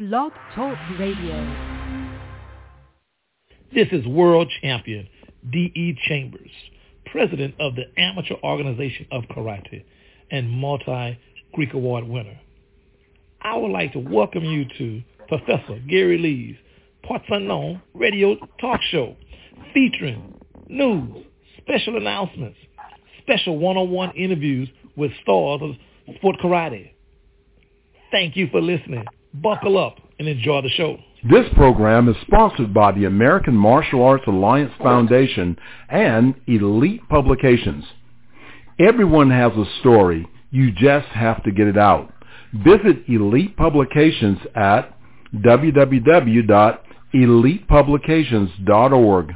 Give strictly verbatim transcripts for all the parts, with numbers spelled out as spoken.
Blog Talk Radio. This is world champion D E. Chambers, president of the Amateur Organization of Karate and multi-Greek Award winner. I would like to welcome you to Professor Gary Lee's Parts Unknown radio talk show featuring news, special announcements, special one-on-one interviews with stars of sport karate. Thank you for listening. Buckle up and enjoy the show. This program is sponsored by the American Martial Arts Alliance Foundation and Elite Publications. Everyone has a story. You just have to get it out. Visit Elite Publications at w w w dot elite publications dot org.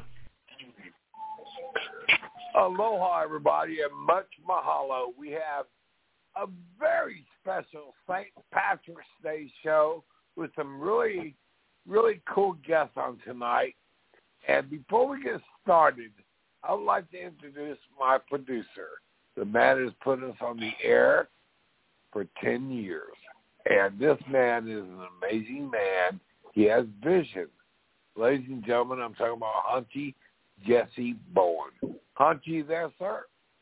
Aloha, everybody, and much mahalo. We have a very special Saint Patrick's Day show with some really, really cool guests on tonight. And before we get started, I would like to introduce my producer, the man who's put us on the air for ten years. And this man is an amazing man. He has vision. Ladies and gentlemen, I'm talking about Hunchy Jesse Bowen. Hunchy, there, sir?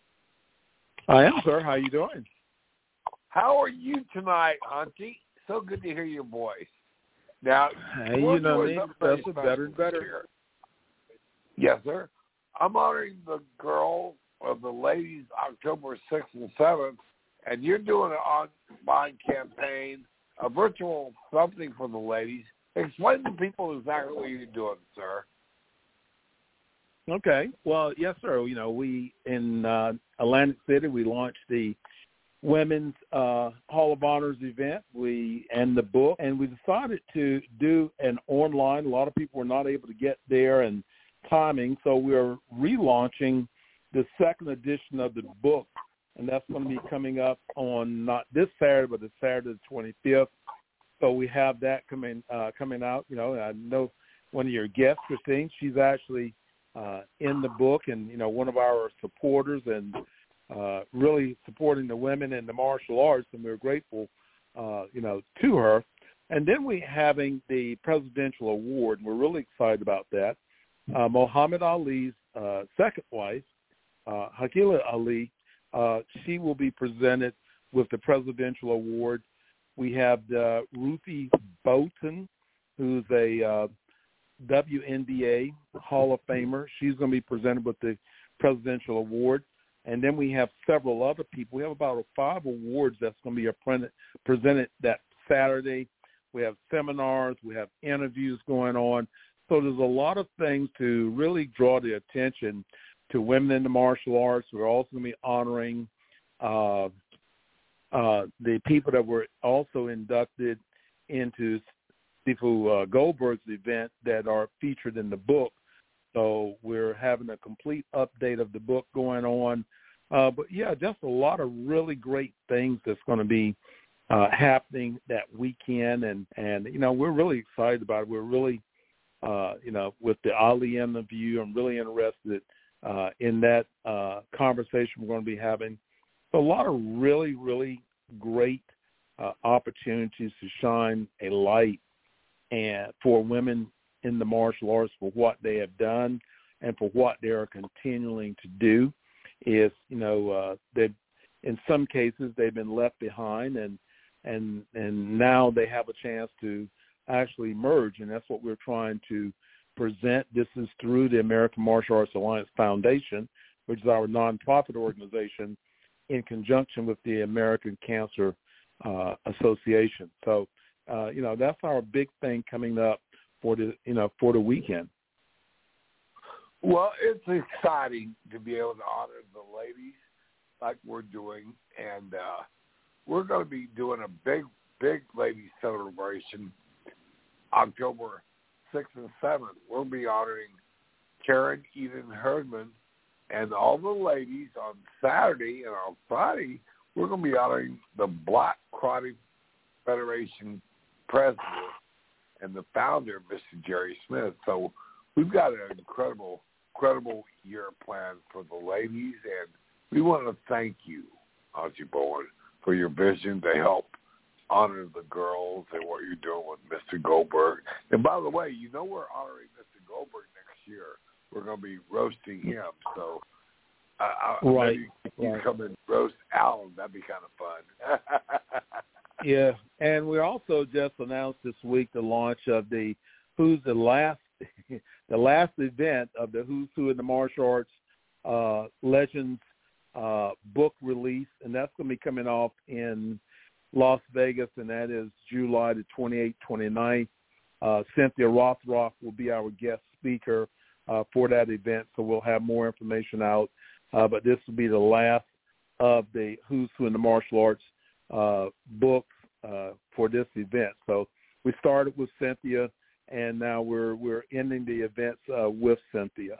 I am, sir. How you doing? How are you tonight, Hunchy? So good to hear your voice. Now, hey, you know me, Professor, better and better. Here. Yes, sir. I'm honoring the girls of the ladies October sixth and seventh, and you're doing an online campaign, a virtual something for the ladies. Explain to people exactly what you're doing, sir. Okay. Well, yes, sir. You know, we, in uh, Atlantic City, we launched the Women's uh, Hall of Honors event, we and the book, and we decided to do an online. A lot of people were not able to get there and timing, so we're relaunching the second edition of the book, and that's going to be coming up on not this Saturday, but the Saturday the twenty-fifth. So we have that coming uh, coming out. You know, I know one of your guests, Christine, she's actually uh, in the book, and you know, one of our supporters, and uh, really supporting the women in the martial arts, and we're grateful, uh, you know, to her. And then we're having the presidential award, and we're really excited about that. Uh, Muhammad Ali's uh, second wife, uh, Hakila Ali, uh, she will be presented with the presidential award. We have uh, Ruthie Bolton, who's a uh, W N B A Hall of Famer. She's going to be presented with the presidential award. And then we have several other people. We have about five awards that's going to be presented that Saturday. We have seminars. We have interviews going on. So there's a lot of things to really draw the attention to women in the martial arts. We're also going to be honoring uh, uh, the people that were also inducted into Sifu uh, Goldberg's event that are featured in the book. So we're having a complete update of the book going on. Uh, but, yeah, just a lot of really great things that's going to be uh, happening that weekend. And, and, you know, we're really excited about it. We're really, uh, you know, with the Ali interview, I'm really interested uh, in that uh, conversation we're going to be having. So a lot of really, really great uh, opportunities to shine a light and for women in the martial arts for what they have done and for what they are continuing to do. Is, you know, uh, they in some cases they've been left behind, and and and now they have a chance to actually emerge, and that's what we're trying to present. This is through the American Martial Arts Alliance Foundation, which is our nonprofit organization, in conjunction with the American Cancer uh, Association. So, uh, you know, that's our big thing coming up for the, you know, for the weekend. Well, it's exciting to be able to honor the ladies like we're doing, and uh, we're going to be doing a big, big ladies celebration October sixth and seventh. We'll be honoring Karen Eden Herdman and all the ladies on Saturday, and on Friday, we're going to be honoring the Black Karate Federation president and the founder, Mister Jerry Smith. So we've got an incredible, incredible year planned for the ladies, and we want to thank you, Hunchy Bowen, for your vision to help honor the girls and what you're doing with Mister Mister Goldberg. And by the way, you know we're honoring Mister Goldberg next year. We're going to be roasting him. So uh, right. maybe you right. come and roast Alan. That'd be kind of fun. Yeah, and we also just announced this week the launch of the Who's the last the last event of the Who's Who in the Martial Arts uh, Legends uh, book release, and that's going to be coming off in Las Vegas, and that is July the twenty-eighth, twenty-ninth. Uh, Cynthia Rothrock will be our guest speaker uh, for that event, so we'll have more information out. Uh, but this will be the last of the Who's Who in the Martial Arts uh, books uh, for this event. So we started with Cynthia, and now we're we're ending the events uh, with Cynthia.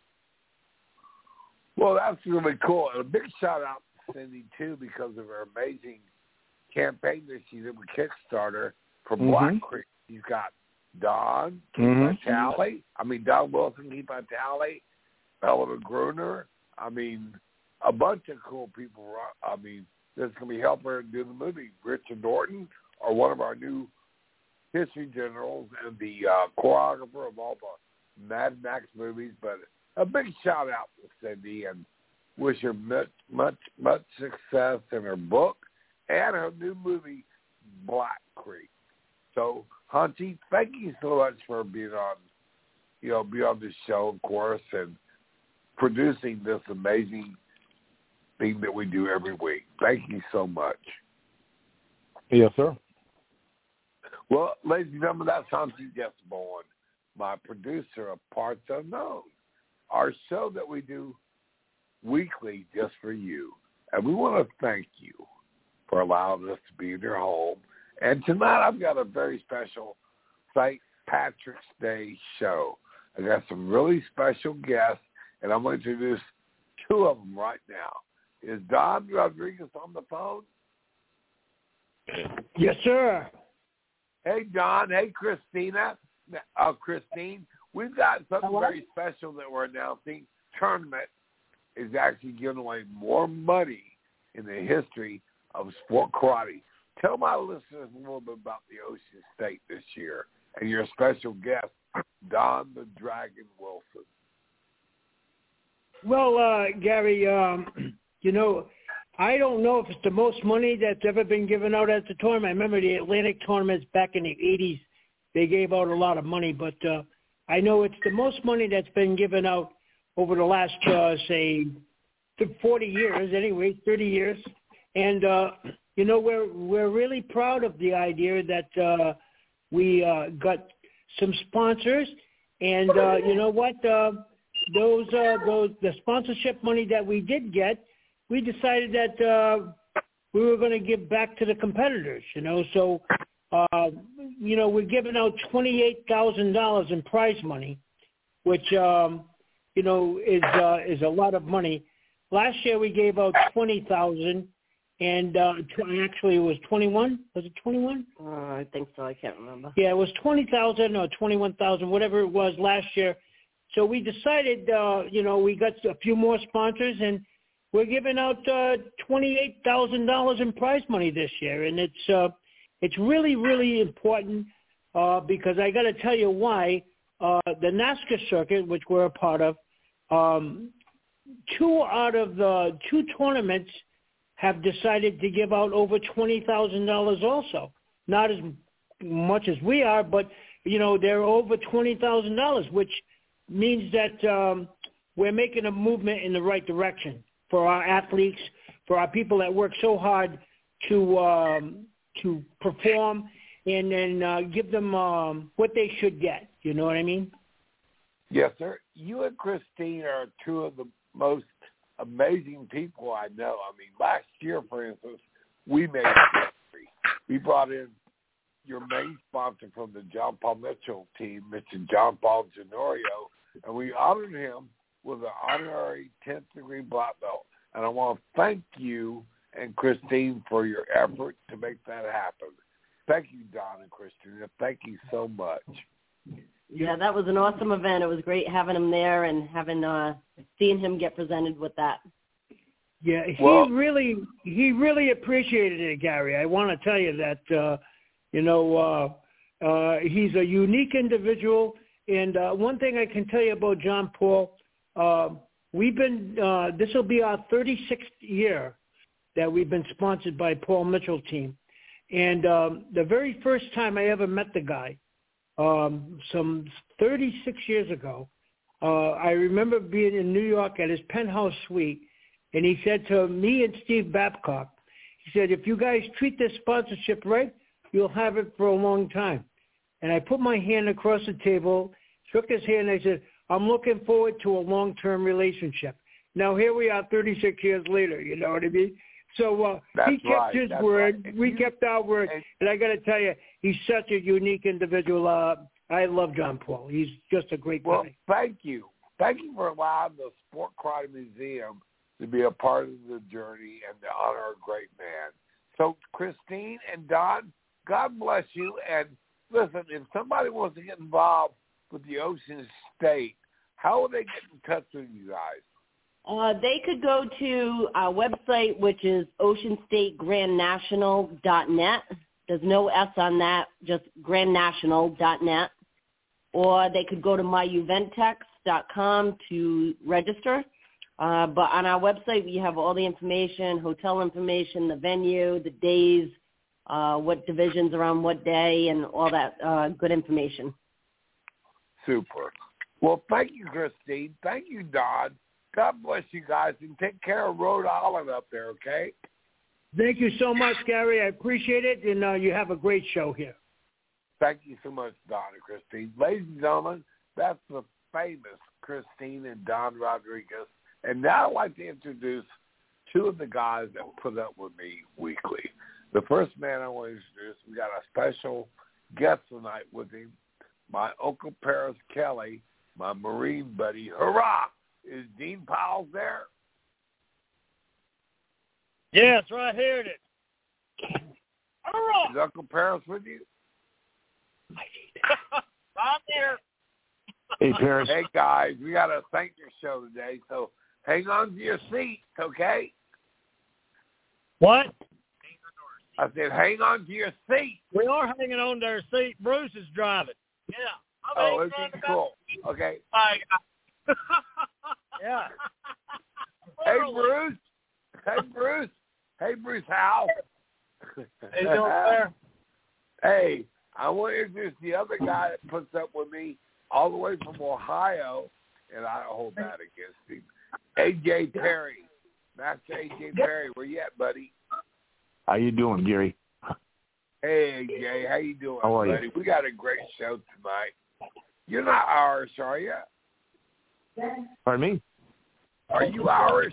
Well, that's really cool. And a big shout out to Cindy, too, because of her amazing campaign that she did with Kickstarter for Mm-hmm. Black Creek. She's got Don, Keith Mm-hmm. Vitale. I mean, Don Wilson, Keith Vitale, Bella Gruner. I mean, a bunch of cool people. I mean, that's going to be helping her do the movie. Richard Norton, or one of our new history generals and the uh, choreographer of all the Mad Max movies. But a big shout out to Cindy, and wish her much, much, much success in her book and her new movie, Black Creek. So, Hunchy, thank you so much for being on, you know, be on the show, of course, and producing this amazing thing that we do every week. Thank you so much. Yes, sir. Well, ladies and gentlemen, that's Hunchy Jessamine, my producer of Parts Unknown, our show that we do weekly just for you. And we want to thank you for allowing us to be in your home. And tonight I've got a very special Saint Patrick's Day show. I got some really special guests, and I'm going to introduce two of them right now. Is Don Rodriguez on the phone? Yes, sir. Hey, Don. Hey, Christina. Uh, Christine, we've got something Hello? very special that we're announcing. Tournament is actually giving away more money in the history of sport karate. Tell my listeners a little bit about the Ocean State this year and your special guest, Don the Dragon Wilson. Well, uh, Gary, um, you know, I don't know if it's the most money that's ever been given out at the tournament. I remember the Atlantic tournaments back in the eighties. They gave out a lot of money, but uh, I know it's the most money that's been given out over the last, uh, say, forty years, anyway, thirty years. And, uh, you know, we're we're really proud of the idea that uh, we uh, got some sponsors. And, uh, you know what, uh, those, uh, those the sponsorship money that we did get, we decided that uh, we were going to give back to the competitors, you know. So, uh, you know, we're giving out twenty-eight thousand dollars in prize money, which, um, you know, is uh, is a lot of money. Last year we gave out twenty thousand dollars, and uh, actually it was twenty-one. Was it twenty-one? Uh, I think so. I can't remember. Yeah, it was twenty thousand dollars or twenty-one thousand dollars, whatever it was last year. So we decided, uh, you know, we got a few more sponsors, and we're giving out uh, twenty-eight thousand dollars in prize money this year, and it's uh, it's really, really important uh, because I got to tell you why. Uh, the NASCAR circuit, which we're a part of, um, two out of the two tournaments have decided to give out over twenty thousand dollars also. Not as much as we are, but, you know, they're over twenty thousand dollars, which means that um, we're making a movement in the right direction for our athletes, for our people that work so hard to um, to perform and then uh, give them um, what they should get. You know what I mean? Yes, sir. You and Christine are two of the most amazing people I know. I mean, last year, for instance, we made history. We brought in your main sponsor from the John Paul Mitchell team, Mister John Paul Genorio, and we honored him with an honorary tenth degree black belt. And I want to thank you and Christine for your effort to make that happen. Thank you, Don and Christine. Thank you so much. Yeah, that was an awesome event. It was great having him there and having uh, seeing him get presented with that. Yeah, he Well, really he really appreciated it, Gary. I want to tell you that uh, you know uh, Uh, he's a unique individual. And uh, one thing I can tell you about John Paul, uh, we've been, uh, this will be our thirty-sixth year that we've been sponsored by Paul Mitchell Team. And um, the very first time I ever met the guy, um, some thirty-six years ago, uh, I remember being in New York at his penthouse suite, and he said to me and Steve Babcock, he said, if you guys treat this sponsorship right, you'll have it for a long time. And I put my hand across the table, shook his hand, and I said, I'm looking forward to a long-term relationship. Now, here we are thirty-six years later, you know what I mean? So uh, he kept right, his that's word. right. We you, kept our word. and, and I got to tell you, he's such a unique individual. Uh, I love John Paul. He's just a great well, guy. thank you. Thank you for allowing the Sport Karate Museum to be a part of the journey and to honor a great man. So, Christine and Don, God bless you. And listen, if somebody wants to get involved with the Ocean State, how will they get in touch with you guys? Uh, they could go to our website, which is ocean state grand national dot net. There's no S on that, just grand national dot net. Or they could go to my uventex dot com to register. Uh, but on our website, we have all the information, hotel information, the venue, the days, uh, what divisions are on what day, and all that uh, good information. Super. Well, thank you, Christine. Thank you, Don. God bless you guys, and take care of Rhode Island up there, okay? Thank you so much, Gary. I appreciate it, and uh, you have a great show here. Thank you so much, Don and Christine. Ladies and gentlemen, that's the famous Christine and Don Rodriguez. And now I'd like to introduce two of the guys that put up with me weekly. The first man I want to introduce, we got a special guest tonight with him, my Uncle Paris Kelly, my Marine buddy. Hurrah! Is Dean Powell there? Yes, right here it is. Hurrah! Is Uncle Paris with you? I'm here. Hey, Paris. Hey, guys, we got a thank you show today, so hang on to your seats, okay? What? I said hang on to your seat. We are hanging on to our seat. Bruce is driving. Yeah. I'm Oh, hanging isn't on it to cool? Okay. I, yeah. Hey, Bruce. Hey, Bruce. Hey, Bruce Howe. Hey, you doing there? Hey, I want to introduce the other guy that puts up with me all the way from Ohio, and I don't hold that against him. A J Perry. Master A J Perry, where you at, buddy? How you doing, Gary? Hey, A J, how you doing, How are buddy? you? We got a great show tonight. You're not Irish, are you? Pardon me? Are you Irish?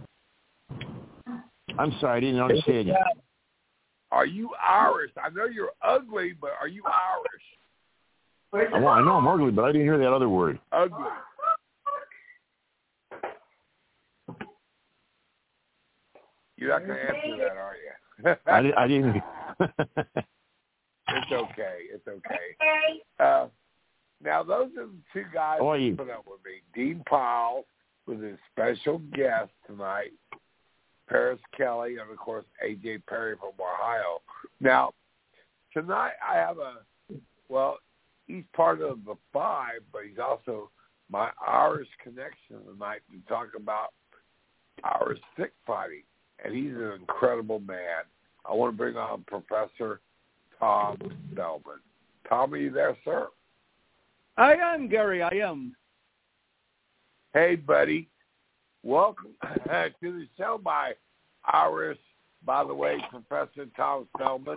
I'm sorry, I didn't understand you. Are you Irish? I know you're ugly, but are you Irish? Well, I know I'm ugly, but I didn't hear that other word. Ugly. You're not going to answer that, are you? I, di- I didn't. It's okay. It's okay. Uh, now, those are the two guys How are you? who put up with me. Dean Powell with his special guest tonight, Paris Kelly, and, of course, A J Perry from Ohio. Now, tonight I have a, well, he's part of the five, but he's also my Irish connection tonight to talk about Irish stick fighting. And he's an incredible man. I want to bring on Professor Tom Spellman. Tom, are you there, sir? I am, Gary, I am. Hey, buddy. Welcome to the show, my Irish, by the way, Professor Tom Spellman.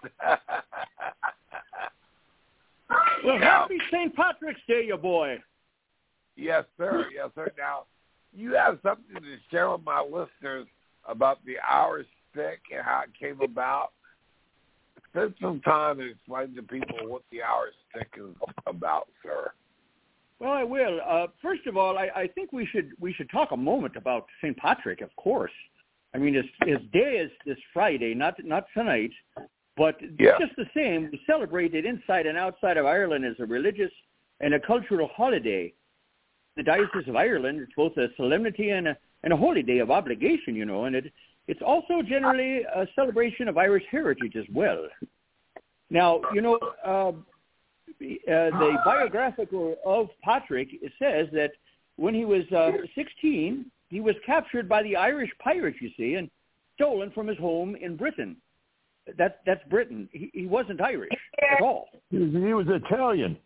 Well, happy Saint Patrick's Day, you boy. Yes, sir. Yes, sir. Now, you have something to share with my listeners about the Irish stick and how it came about. Spend some time and explain to people what the Irish stick is about, sir. Well, I will. Uh, first of all, I, I think we should we should talk a moment about Saint Patrick, of course. I mean, his, his day is this Friday, not not tonight, but Yeah. just the same, we celebrate it inside and outside of Ireland as a religious and a cultural holiday. The Diocese of Ireland, it's both a solemnity and a, and a holy day of obligation, you know, and it it's also generally a celebration of Irish heritage as well. Now, you know, uh, the biographical of Patrick, it says that when he was uh, sixteen, he was captured by the Irish pirates, you see, and stolen from his home in Britain. That, that's Britain. He, he wasn't Irish at all. He was, he was Italian.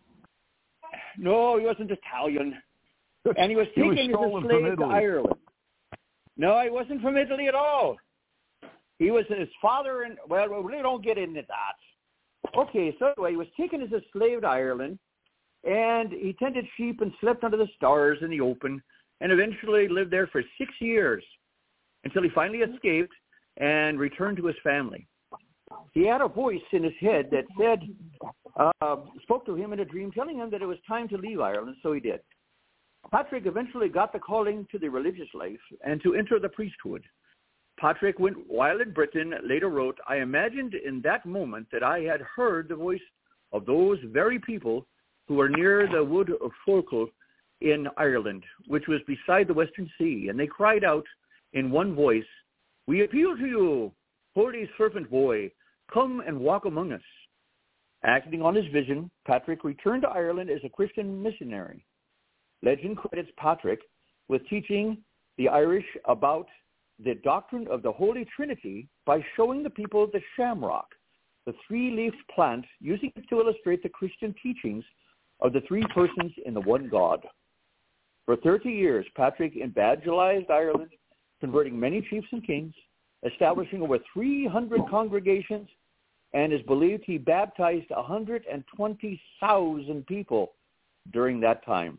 No, he wasn't Italian. And he was he taken was as a slave to Ireland. No, he wasn't from Italy at all. He was his father, and well, we really don't get into that. Okay, so anyway, he was taken as a slave to Ireland, and he tended sheep and slept under the stars in the open, and eventually lived there for six years until he finally escaped and returned to his family. He had a voice in his head that said, uh, spoke to him in a dream, telling him that it was time to leave Ireland, so he did. Patrick eventually got the calling to the religious life and to enter the priesthood. Patrick, went, while in Britain, later wrote, I imagined in that moment that I had heard the voice of those very people who were near the wood of Foulkell in Ireland, which was beside the Western Sea, and they cried out in one voice, we appeal to you, holy servant boy, come and walk among us. Acting on his vision, Patrick returned to Ireland as a Christian missionary. Legend credits Patrick with teaching the Irish about the doctrine of the Holy Trinity by showing the people the shamrock, the three-leafed plant, using it to illustrate the Christian teachings of the three persons in the one God. For thirty years, Patrick evangelized Ireland, converting many chiefs and kings, establishing over three hundred congregations, and is believed he baptized one hundred twenty thousand people during that time.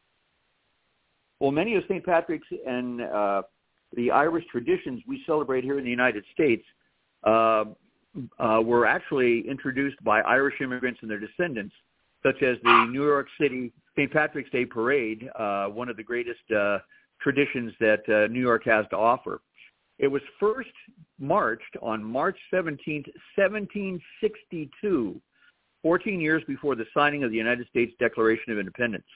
Well, many of Saint Patrick's and uh, the Irish traditions we celebrate here in the United States uh, uh, were actually introduced by Irish immigrants and their descendants, such as the New York City Saint Patrick's Day Parade, uh, one of the greatest uh, traditions that uh, New York has to offer. It was first marched on March seventeenth, seventeen sixty-two, fourteen years before the signing of the United States Declaration of Independence.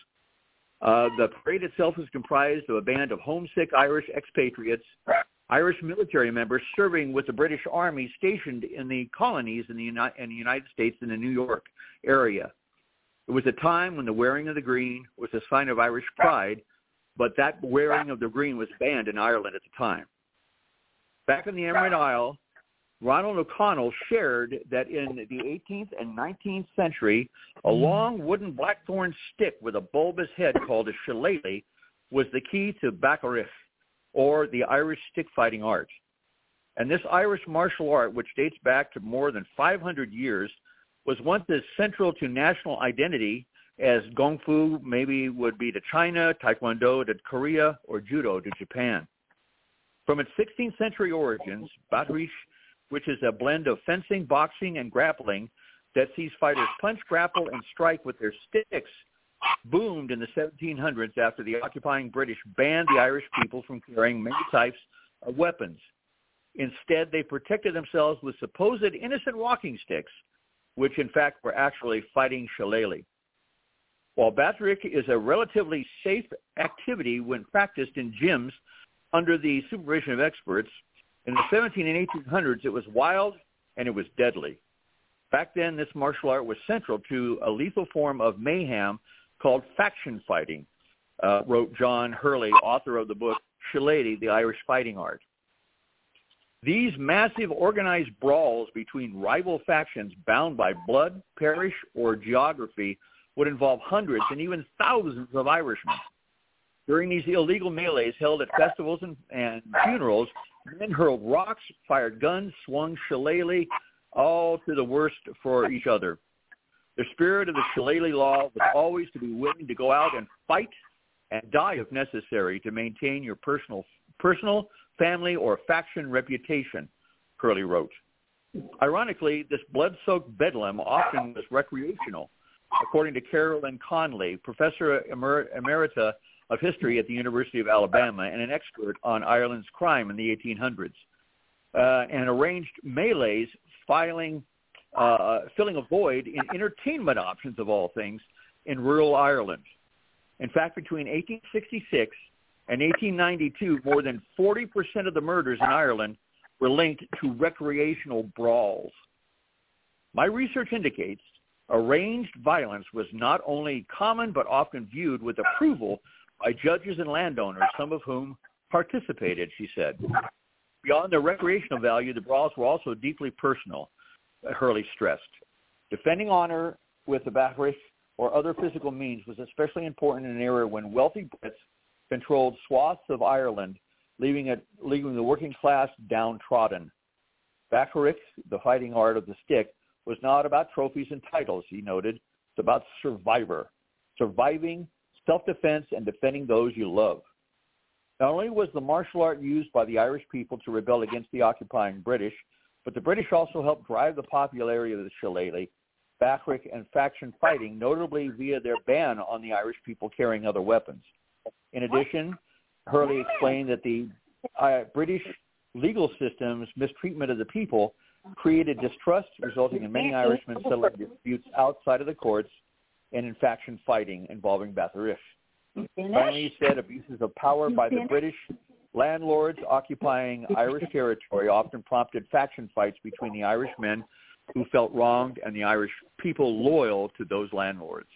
Uh, the parade itself is comprised of a band of homesick Irish expatriates, Irish military members serving with the British Army stationed in the colonies in the, Uni- in the United States in the New York area. It was a time when the wearing of the green was a sign of Irish pride, but that wearing of the green was banned in Ireland at the time. Back in the Emerald Isle, Ronald O'Connell shared that in the eighteenth and nineteenth century, a long wooden blackthorn stick with a bulbous head called a shillelagh was the key to Baccarich, or the Irish stick-fighting art. And this Irish martial art, which dates back to more than five hundred years, was once as central to national identity as Kung Fu maybe would be to China, Taekwondo to Korea, or Judo to Japan. From its sixteenth century origins, Baccarich, which is a blend of fencing, boxing, and grappling that sees fighters punch, grapple, and strike with their sticks, boomed in the seventeen hundreds after the occupying British banned the Irish people from carrying many types of weapons. Instead, they protected themselves with supposed innocent walking sticks, which in fact were actually fighting shillelagh. While Baccarich is a relatively safe activity when practiced in gyms under the supervision of experts, in the seventeen and eighteen hundreds, it was wild and it was deadly. Back then, this martial art was central to a lethal form of mayhem called faction fighting, uh, wrote John Hurley, author of the book Shillelagh, the Irish Fighting Art. These massive organized brawls between rival factions bound by blood, parish, or geography would involve hundreds and even thousands of Irishmen. During these illegal melees held at festivals and, and funerals, men hurled rocks, fired guns, swung shillelagh, all to the worst for each other. The spirit of the shillelagh law was always to be willing to go out and fight and die if necessary to maintain your personal, personal, family, or faction reputation, Hurley wrote. Ironically, this blood-soaked bedlam often was recreational, according to Carolyn Conley, professor emer- emerita of history at the University of Alabama and an expert on Ireland's crime in the eighteen hundreds, uh, and arranged melees filing, uh, filling a void in entertainment options of all things in rural Ireland. In fact, between eighteen sixty-six and eighteen ninety-two, more than forty percent of the murders in Ireland were linked to recreational brawls. My research indicates Arranged violence was not only common but often viewed with approval by judges and landowners, some of whom participated, she said. Beyond their recreational value, the brawls were also deeply personal, Hurley stressed. Defending honor with the Bathrish or other physical means was especially important in an era when wealthy Brits controlled swaths of Ireland, leaving, it, leaving the working class downtrodden. Bathrish, the fighting art of the stick, was not about trophies and titles, he noted. It's about survivor, surviving, self-defense, and defending those you love. Not only was the martial art used by the Irish people to rebel against the occupying British, but the British also helped drive the popularity of the shillelagh, Bathrish, and faction fighting, notably via their ban on the Irish people carrying other weapons. In addition, Hurley explained that the uh, British legal system's mistreatment of the people created distrust, resulting in many Irishmen settling disputes outside of the courts and in faction fighting involving Bathrish. Finally, he said abuses of power by the British landlords occupying Irish territory often prompted faction fights between the Irish men who felt wronged and the Irish people loyal to those landlords.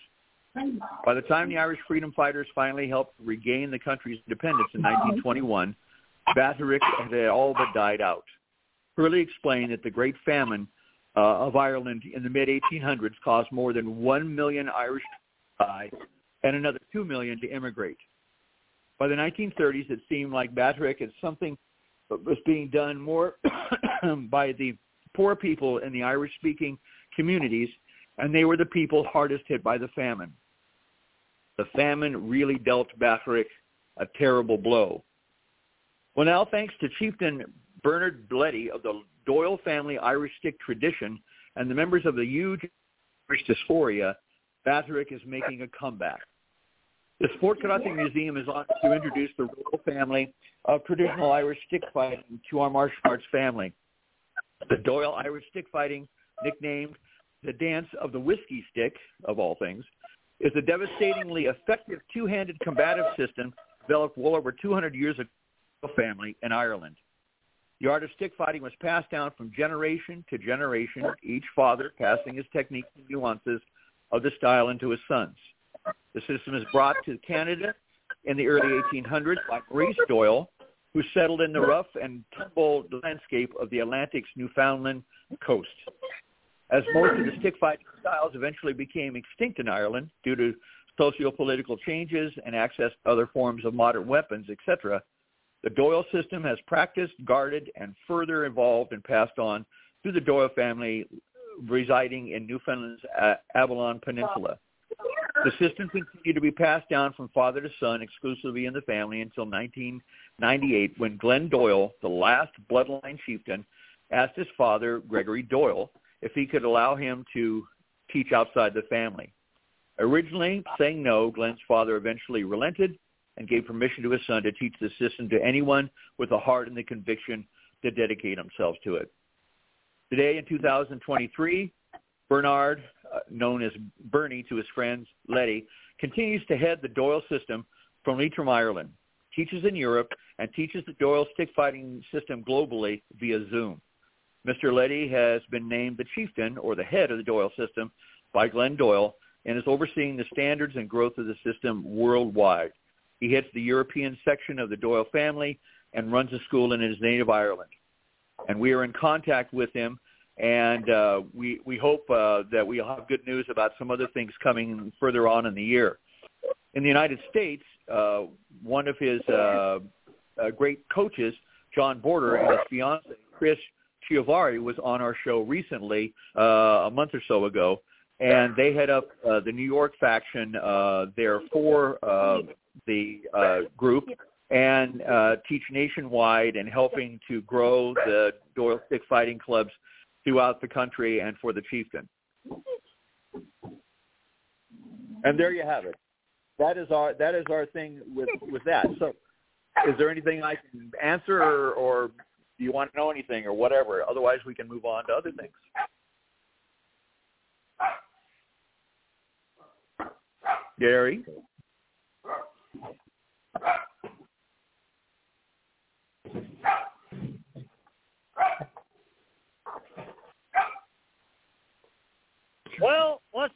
By the time the Irish freedom fighters finally helped regain the country's independence in nineteen twenty-one, Bathrish had all but died out. Hurley explained that the Great Famine uh, of Ireland in the mid eighteen hundreds caused more than one million Irish to die and another two million to immigrate. By the nineteen thirties, it seemed like Bathrish had something that was being done more by the poor people in the Irish-speaking communities, and they were the people hardest hit by the famine. The famine really dealt Bathrish a terrible blow. Well, now, thanks to Chieftain Bernard Bletty of the Doyle family Irish stick tradition and the members of the huge Irish dysphoria, Bathrish is making a comeback. The Sport Karate Museum is on to introduce the royal family of traditional Irish stick fighting to our martial arts family. The Doyle Irish stick fighting, nicknamed the dance of the whiskey stick, of all things, is a devastatingly effective two-handed combative system developed well over two hundred years ago by the family in Ireland. The art of stick fighting was passed down from generation to generation, each father passing his techniques and nuances of the style into his sons. The system is brought to Canada in the early eighteen hundreds by Maurice Doyle, who settled in the rough and tumble landscape of the Atlantic's Newfoundland coast. As most of the stick fighting styles eventually became extinct in Ireland due to socio-political changes and access to other forms of modern weapons, et cetera, the Doyle system has practiced, guarded, and further evolved and passed on through the Doyle family residing in Newfoundland's Avalon Peninsula. The system continued to be passed down from father to son exclusively in the family until nineteen ninety-eight, when Glenn Doyle, the last bloodline chieftain, asked his father, Gregory Doyle, if he could allow him to teach outside the family. Originally saying no, Glenn's father eventually relented and gave permission to his son to teach the system to anyone with a heart and the conviction to dedicate themselves to it. Today, in two thousand twenty-three, Bernard, uh, known as Bernie to his friends, Letty, continues to head the Doyle system from Leitrim, Ireland, teaches in Europe, and teaches the Doyle stick fighting system globally via Zoom. Mister Letty has been named the chieftain, or the head of the Doyle system, by Glenn Doyle, and is overseeing the standards and growth of the system worldwide. He heads the European section of the Doyle family and runs a school in his native Ireland. And we are in contact with him, and uh, we, we hope uh, that we'll have good news about some other things coming further on in the year. In the United States, uh, one of his uh, uh, great coaches, John Border, and his fiancée, Chris Chiavari, was on our show recently, uh, a month or so ago, and they head up uh, the New York faction uh, there for uh, the uh, group and uh, teach nationwide and helping to grow the Doyle stick fighting clubs throughout the country and for the chieftain. And there you have it. That is our that is our thing with, with that. So is there anything I can answer, or, or do you want to know anything or whatever? Otherwise, we can move on to other things. Gary? Well, once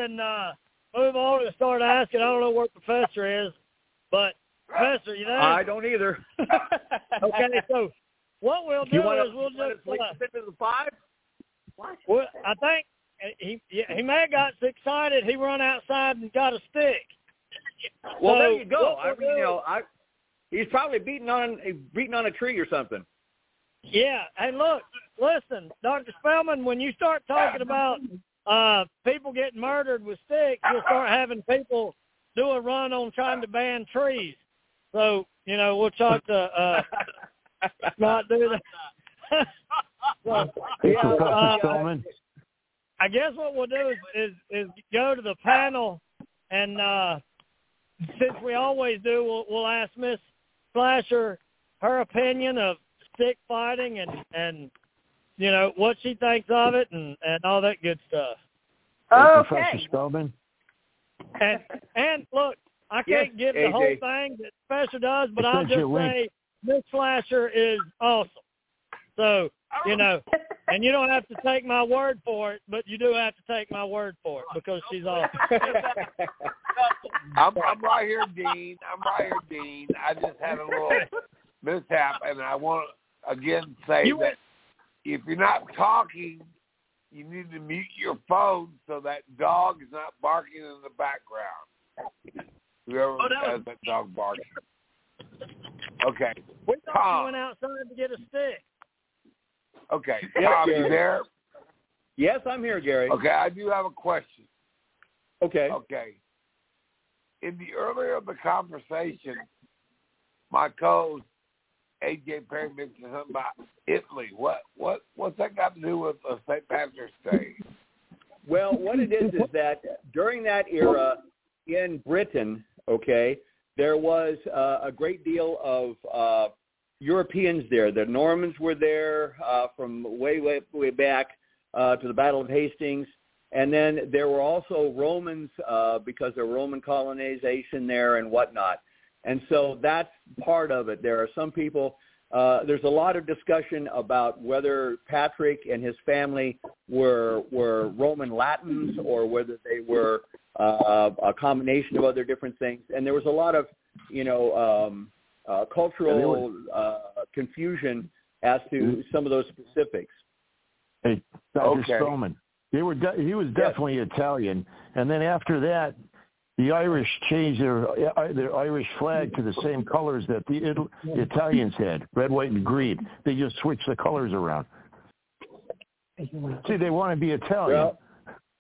and uh, move on and start asking. I don't know where Professor is, but Professor, you know? I don't either. Okay, so what we'll do, you wanna, is we'll you just sleep uh, into the five. well, I think he he may have got so excited he run outside and got a stick. Well, so there you go. We'll I mean, do, you know, I he's probably beating on beating on a tree or something. Yeah. Hey, look, listen, Doctor Spellman, when you start talking about uh, people getting murdered with sticks, you'll start having people do a run on trying to ban trees. So, you know, we'll talk to uh, not do that. So, Hey, yeah, Professor uh, Spellman. I guess what we'll do is, is, is go to the panel, and uh, since we always do, we'll, we'll ask Miss Flasher her opinion of stick fighting and, and you know, what she thinks of it and, and all that good stuff. Hey, Okay. Professor Spellman. And, and look, I can't Yes, give A J. the whole thing that Professor does, but I I'll sent just you a link. say Miss Flasher is awesome. So, you know, and you don't have to take my word for it, but you do have to take my word for it because she's awesome. I'm, I'm right here, Dean. I'm right here, Dean. I just had a little mishap, and I want to again say You- that if you're not talking, you need to mute your phone so that dog is not barking in the background. Whoever Oh, that has that dog barking. Okay. We thought Tom. you went outside to get a stick. Okay. Yes, Tom, you Gary. there? Yes, I'm here, Gary. Okay, I do have a question. Okay. Okay. In the earlier of the conversation, my co-host A J Perry mentioned something about Italy. What what what's that got to do with uh, Saint Patrick's Day? Well, what it is is that during that era in Britain, okay, there was uh, a great deal of uh, Europeans there. The Normans were there uh, from way, way, way back uh, to the Battle of Hastings. And then there were also Romans uh, because there were Roman colonization there and whatnot. And so that's part of it. There are some people, uh, there's a lot of discussion about whether Patrick and his family were were Roman Latins or whether they were uh, a combination of other different things. And there was a lot of, you know, um, uh, cultural uh, confusion as to some of those specifics. Hey, Doctor Okay. Spellman. They were de- he was definitely Italian, and then after that, the Irish changed their uh, their Irish flag to the same colors that the, It- the Italians had, red, white, and green. They just switched the colors around. See, they want to be Italian. Well,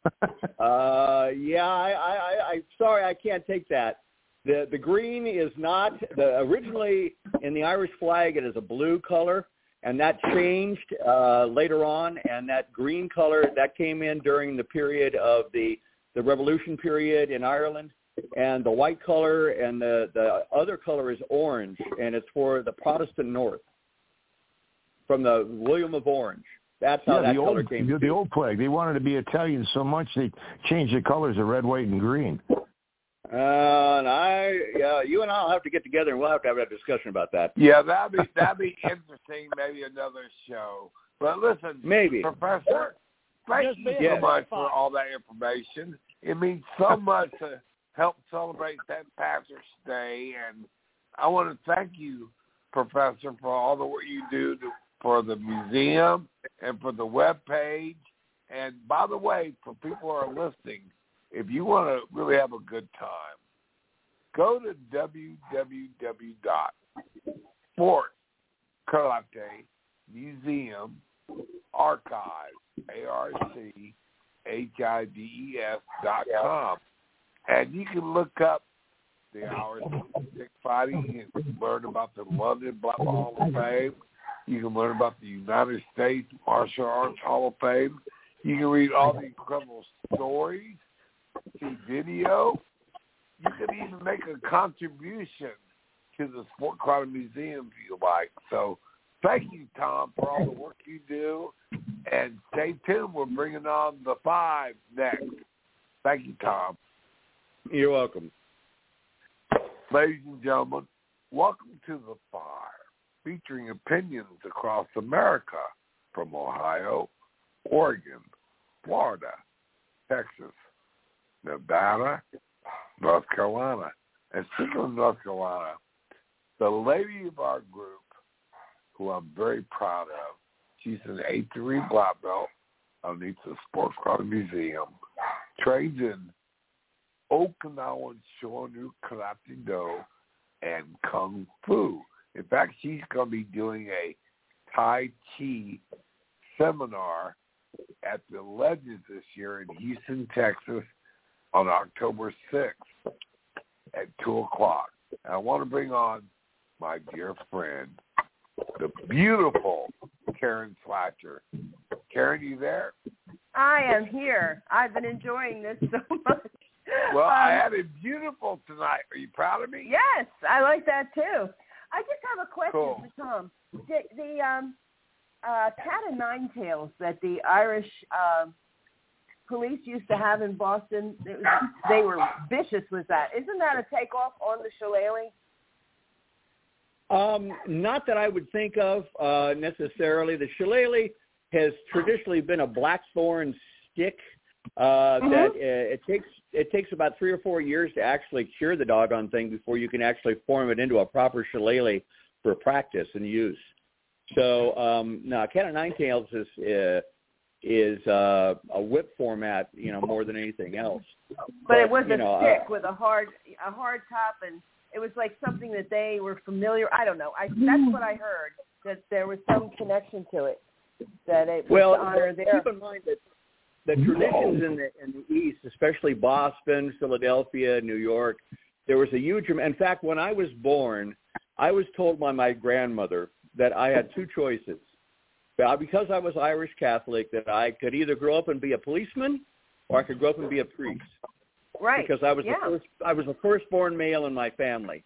uh, yeah, I, I, I, I'm sorry, I can't take that. The the green is not the originally in the Irish flag. It is a blue color, and that changed uh, later on. And that green color that came in during the period of the the Revolution period in Ireland. And the white color and the the other color is orange, and it's for the Protestant North. From the William of Orange. That's how yeah, that the color old, came. the, to the old flag. They wanted to be Italian so much they changed the colors of red, white, and green. Uh, and I, yeah, you and I'll have to get together, and we'll have to have a discussion about that. Yeah, that'd be that'd be interesting. Maybe another show. But listen, Maybe. Professor, thank Just you be so Yes. much for all that information. It means so much to help celebrate Saint Patrick's Day, and I want to thank you, Professor, for all the work you do to, for the museum and for the web page. And by the way, for people who are listening, if you want to really have a good time, go to w w w dot Fort Karate Museum Archives, A R C H I V E S dot com. And you can look up the hours of stick fighting. You can learn about the London Black Hall of Fame. You can learn about the United States Martial Arts Hall of Fame. You can read all the incredible stories, see video. You can even make a contribution to the Sport Karate Museum if you like. So thank you, Tom, for all the work you do. And stay tuned. We're bringing on the five next. Thank you, Tom. You're welcome. Ladies and gentlemen, welcome to The Fire, featuring opinions across America from Ohio, Oregon, Florida, Texas, Nevada, North Carolina. And speaking of North Carolina, the lady of our group, who I'm very proud of, she's an eight three black belt underneath the Sports Car Museum, trains in Okinawan Shorin Karate Do and Kung Fu. In fact, she's going to be doing a Tai Chi seminar at the Legends this year in Houston, Texas on October sixth at two o'clock. And I want to bring on my dear friend, the beautiful Karen Slatcher. Karen, you there? I am here. I've been enjoying this so much. Well, um, I had it beautiful tonight. Are you proud of me? Yes, I like that too. I just have a question Cool. for Tom. The, the um, uh, cat o' nine tails that the Irish uh, police used to have in Boston, it was, they were vicious with that. Isn't that a takeoff on the shillelagh? Um, not that I would think of uh, necessarily. The shillelagh has traditionally been a blackthorn stick uh, mm-hmm. that uh, it takes it takes about three or four years to actually cure the doggone thing before you can actually form it into a proper shillelagh for practice and use. So, um, no, cat o' nine tails is uh, is uh, a whip format, you know, more than anything else. But, but it was you a know, stick uh, with a hard a hard top, and it was like something that they were familiar. I don't know. I that's what I heard, that there was some connection to it, that it was well, to honor their. keep in mind that the traditions in the in the East, especially Boston, Philadelphia, New York, there was a huge. In fact, when I was born, I was told by my grandmother that I had two choices. Because I was Irish Catholic, that I could either grow up and be a policeman, or I could grow up and be a priest. Right. Because I was yeah. the first, I was the firstborn male in my family,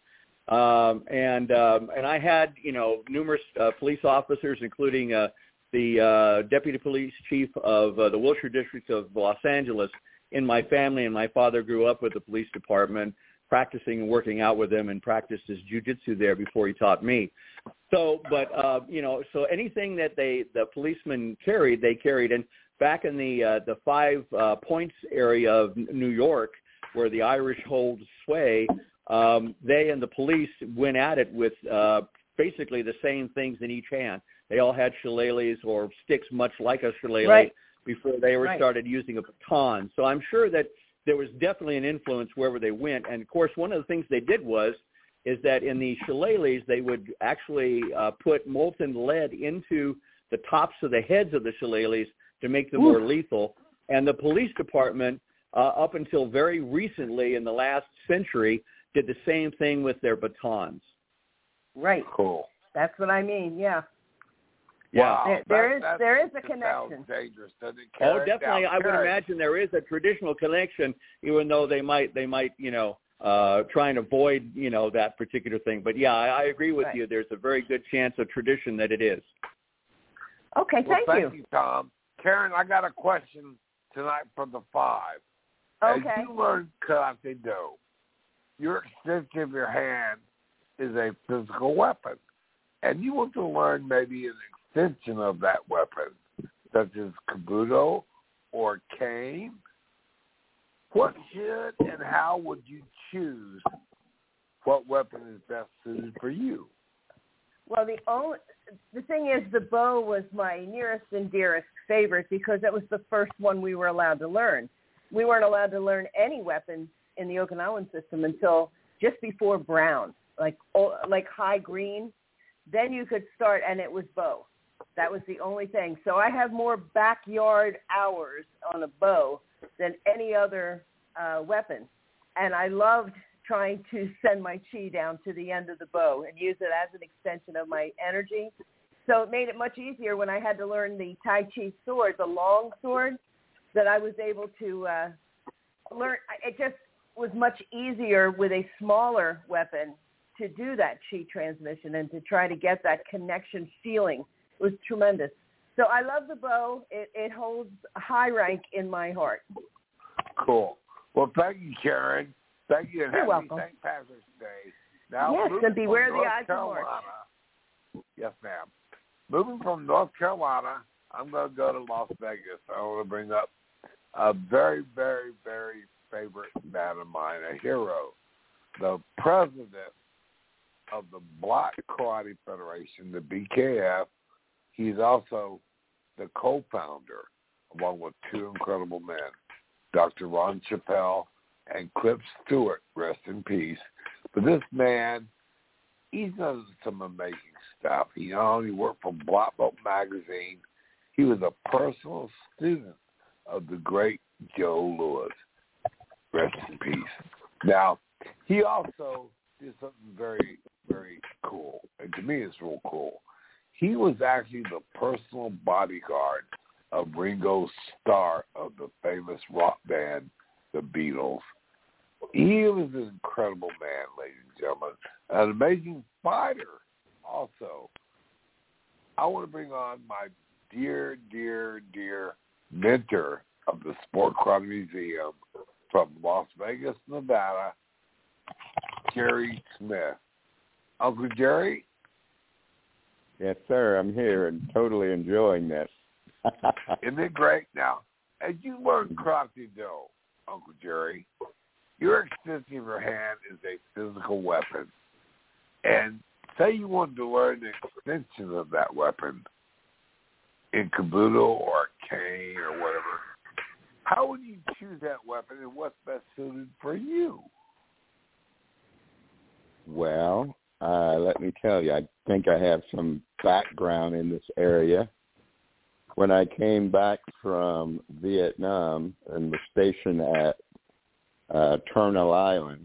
um, and um, and I had you know numerous uh, police officers, including uh, the uh, deputy police chief of uh, the Wilshire District of Los Angeles, in my family. And my father grew up with the police department, practicing and working out with them, and practiced his jiu-jitsu there before he taught me. So, but, uh, you know, so anything that they, the policemen carried, they carried. And back in the uh, the five uh, points area of New York, where the Irish hold sway, um, they and the police went at it with uh, basically the same things in each hand. They all had shillelaghs or sticks much like a shillelagh right. before they were right. started using a baton. So I'm sure that there was definitely an influence wherever they went. And, of course, one of the things they did was is that in the shillelaghs, they would actually uh, put molten lead into the tops of the heads of the shillelaghs to make them Ooh. more lethal. And the police department, uh, up until very recently in the last century, did the same thing with their batons. Right. Cool. That's what I mean, yeah. Wow. There, there that, is that, there is a that connection. Sounds dangerous, doesn't it, Oh, Karen? definitely. Now, I would Karen, imagine there is a traditional connection, even though they might, they might, you know, uh, try and avoid, you know, that particular thing. But yeah, I, I agree with right. you. There's a very good chance of tradition that it is. Okay, well, thank, thank you. you, Tom. Karen, I got a question tonight for the five. Okay. As you learn Karate Do, your extension of your hand is a physical weapon. And you want to learn maybe an extension of that weapon, such as kabuto or cane. What should and how would you choose what weapon is best suited for you? Well, the only the thing is, the bow was my nearest and dearest favorite because that was the first one we were allowed to learn. We weren't allowed to learn any weapons in the Okinawan system until just before brown, like like high green. Then you could start, and it was bow. That was the only thing. So I have more backyard hours on a bow than any other uh, weapon. And I loved trying to send my chi down to the end of the bow and use it as an extension of my energy. So it made it much easier when I had to learn the Tai Chi sword, the long sword, that I was able to uh, learn. It just was much easier with a smaller weapon to do that chi transmission and to try to get that connection feeling. It was tremendous. So I love the bow. It, it holds a high rank in my heart. Cool. Well, thank you, Karen. Thank you, and You're happy welcome. Saint Patrick's Day. Now, yes, moving and beware from the North eyes of Carolina, March. Yes, ma'am. Moving from North Carolina, I'm going to go to Las Vegas. I want to bring up a very, very, very favorite man of mine, a hero, the president of the Black Karate Federation, the B K F. He's also the co-founder, along with two incredible men, Doctor Ron Chappelle and Clip Stewart, rest in peace. But this man, he's done some amazing stuff. He not only worked for Black Belt magazine, he was a personal student of the great Joe Louis, rest in peace. Now, he also did something very, very cool, and to me it's real cool. He was actually the personal bodyguard of Ringo Starr of the famous rock band, the Beatles. He was an incredible man, ladies and gentlemen, an amazing fighter also. I want to bring on my dear, dear, dear mentor of the Sport Karate Museum from Las Vegas, Nevada, Jerry Smith. Uncle Jerry? Yes, sir. I'm here and totally enjoying this. Isn't it great? Now, as you learn Karate Do, Uncle Jerry, your extension of your hand is a physical weapon. And say you wanted to learn the extension of that weapon in Kabuto or a cane or whatever, how would you choose that weapon and what's best suited for you? Well, uh, let me tell you, I think I have some background in this area. When I came back from Vietnam and was stationed at uh, Terminal Island,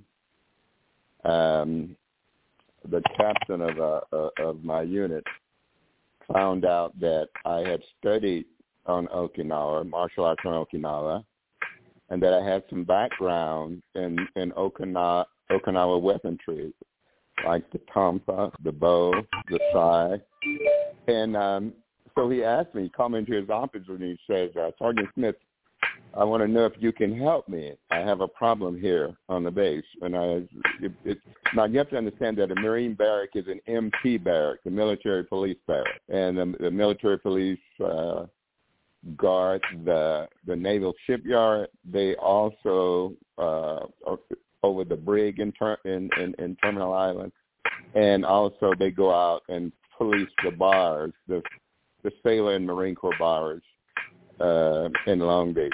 um, the captain of uh, uh, of my unit found out that I had studied on Okinawa, martial arts on Okinawa, and that I had some background in, in Okinawa, Okinawa weaponry, like the tompa, the bow, the sai. And um, so he asked me, he called me into his office and he says, uh, Sergeant Smith, I want to know if you can help me. I have a problem here on the base. And I, it, it, now you have to understand that a Marine barrack is an M P barrack, the military police barrack. And the, the military police uh, guard the the naval shipyard. They also uh, over the brig in, ter- in, in, in Terminal Island. And also they go out and police the bars, the, the sailor and Marine Corps bars uh, in Long Beach.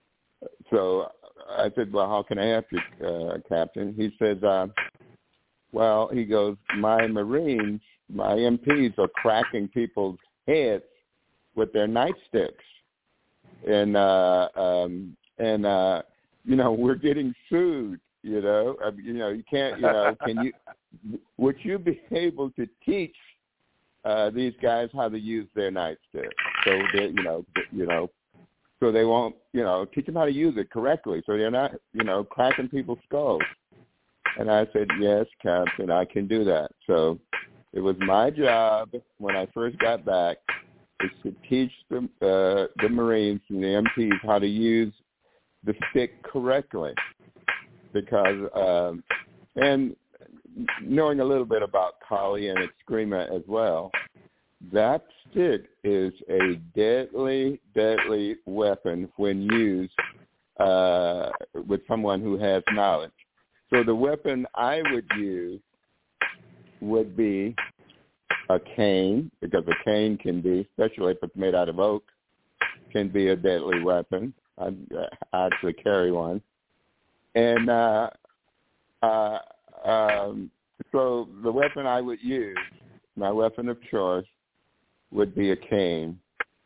So I said, well, how can I help you, uh, Captain? He says, uh, well, he goes, my Marines, my M Ps are cracking people's heads with their nightsticks. And, uh, um, and uh, you know, we're getting sued, you know. I mean, you know, you can't, you know, can you, would you be able to teach uh, these guys how to use their nightsticks? So, that, you know, you know, so they won't, you know, teach them how to use it correctly so they're not, you know, cracking people's skulls. And I said, yes, Captain, I can do that. So it was my job when I first got back is to teach the, uh, the Marines and the M Ps how to use the stick correctly. Because, um, and knowing a little bit about Kali and Eskrima as well, that stick is a deadly, deadly weapon when used uh, with someone who has knowledge. So the weapon I would use would be a cane, because a cane can be, especially if it's made out of oak, can be a deadly weapon. I, I actually carry one. And uh, uh, um, so the weapon I would use, my weapon of choice, would be a cane.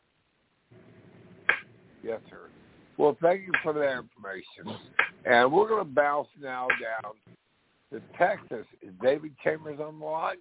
Yes, sir. Well, thank you for that information. And we're going to bounce now down to Texas. Is David Chambers on the line?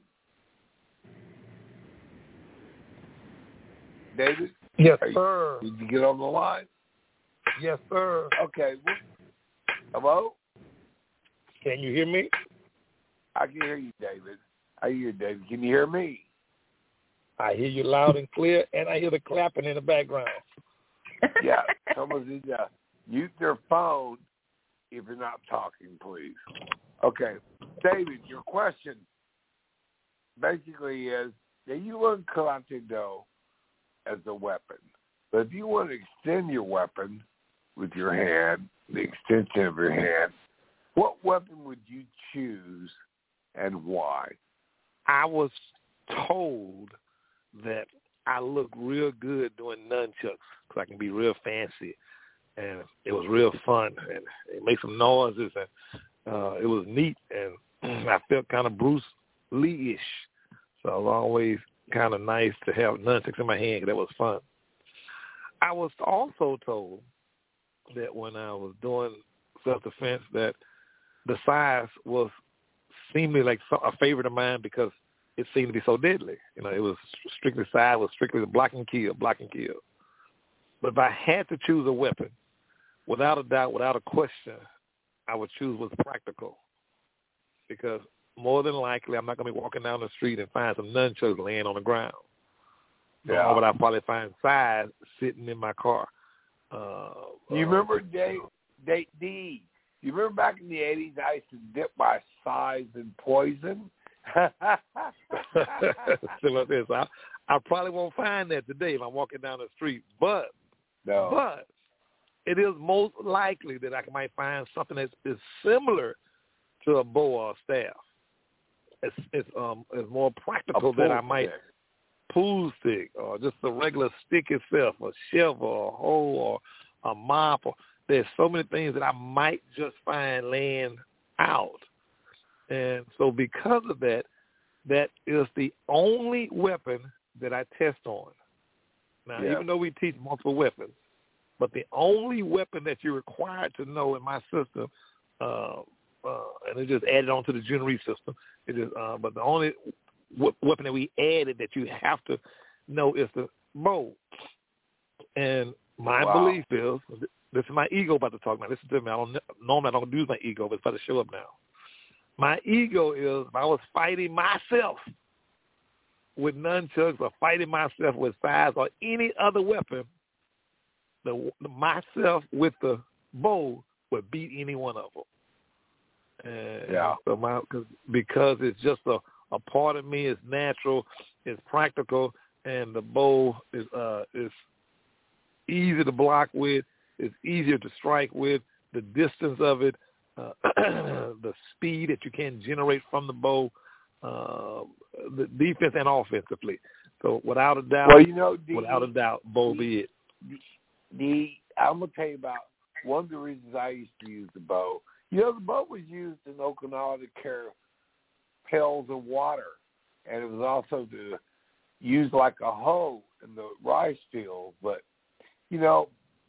David? Yes, you, sir. Did you get on the line? Yes, sir. Okay. Well, hello? Can you hear me? I can hear you, David. I hear you, David. Can you hear me? I hear you loud and clear, and I hear the clapping in the background. Yeah, someone needs to mute their phone if you're not talking, please. Okay, David, your question basically is that you learn Karate Do as a weapon, but if you want to extend your weapon with your hand, the extension of your hand, what weapon would you choose and why? I was told that I look real good doing nunchucks because I can be real fancy, and it was real fun, and it made some noises, and uh, it was neat, and I felt kind of Bruce Lee-ish, so it was always kind of nice to have nunchucks in my hand because that was fun. I was also told that when I was doing self-defense that the size was seemingly like a favorite of mine because it seemed to be so deadly. You know, it was strictly size, was strictly block and kill, block and kill. But if I had to choose a weapon, without a doubt, without a question, I would choose what's practical. Because more than likely, I'm not going to be walking down the street and find some nunchucks laying on the ground. Yeah. Or would I probably find size sitting in my car. Uh, you uh, remember Dave, Dave D? You remember back in the eighties, I used to dip my size in poison? Still like this. I, I probably won't find that today if I'm walking down the street, but no. but it is most likely that I might find something that is similar to a bow or a staff. It's it's um it's more practical that I might stick. pool stick or just a regular stick itself, a shovel, or a hoe, or a mop. Or, there's so many things that I might just find laying out. And so because of that, that is the only weapon that I test on. Now, yeah. even though we teach multiple weapons, but the only weapon that you're required to know in my system, uh, uh, and it just added on to the General system, it is, uh, but the only w- weapon that we added that you have to know is the bow. And my wow. belief is, this is my ego about to talk now. Listen to me. I don't normally I don't use my ego, but it's about to show up now. My ego is if I was fighting myself with nunchucks or fighting myself with size or any other weapon, the, the myself with the bow would beat any one of them. And yeah. So my, cause, because it's just a, a part of me. It's natural. It's practical, and the bow is uh is easy to block with. It's easier to strike with. The distance of it. Uh, the speed that you can generate from the bow, uh, the defense and offensively. So without a doubt, well, you know, D, without a doubt, bow be it. D, I'm going to tell you about one of the reasons I used to use the bow. You know, the bow was used in Okinawa to carry pails of water, and it was also to use like a hoe in the rice field. But, you know,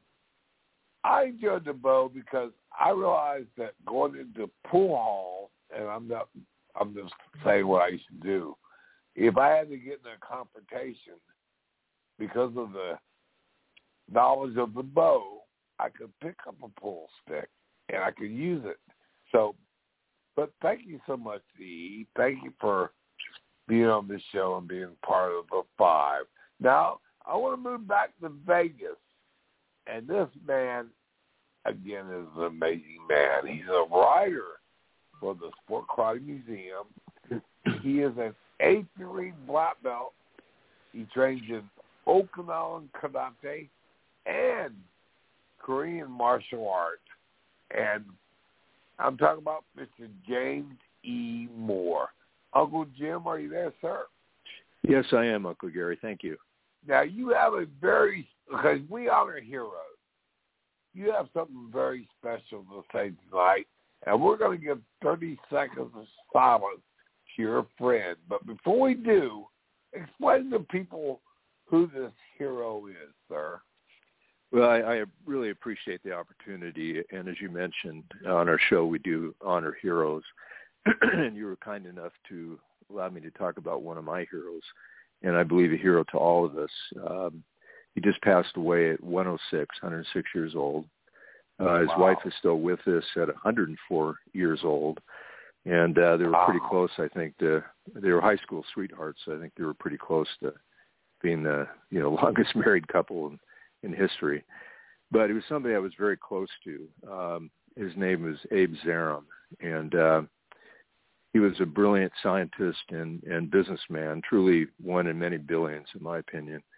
I enjoyed the bow because I realized that going into pool hall, and I'm not, I'm just saying what I used to do. If I had to get in a confrontation because of the knowledge of the bow, I could pick up a pool stick and I could use it. So, but thank you so much, E. Thank you for being on this show and being part of the five. Now, I want to move back to Vegas. And this man, again, is an amazing man. He's a writer for the Sport Karate Museum. He is an eighth degree black belt. He trains in Okinawan Karate and Korean martial arts. And I'm talking about Mister James E. Moore. Uncle Jim, are you there, sir? Yes, I am, Uncle Gary. Thank you. Now, you have a very, because we honor heroes, you have something very special to say tonight, and we're going to give thirty seconds of silence to your friend. But before we do, explain to people who this hero is, sir. Well, I, I really appreciate the opportunity, and as you mentioned, on our show we do honor heroes, and you were kind enough to allow me to talk about one of my heroes, and I believe a hero to all of us. Um, he just passed away at one oh six, one oh six years old. Uh, his wow. wife is still with us at one hundred four years old, and uh, they were wow. pretty close, I think. To, they were high school sweethearts. I think they were pretty close to being the you know longest married couple in, in history. But he was somebody I was very close to. Um, his name was Abe Zarum, and uh, he was a brilliant scientist and, and businessman, truly one in many billions, in my opinion.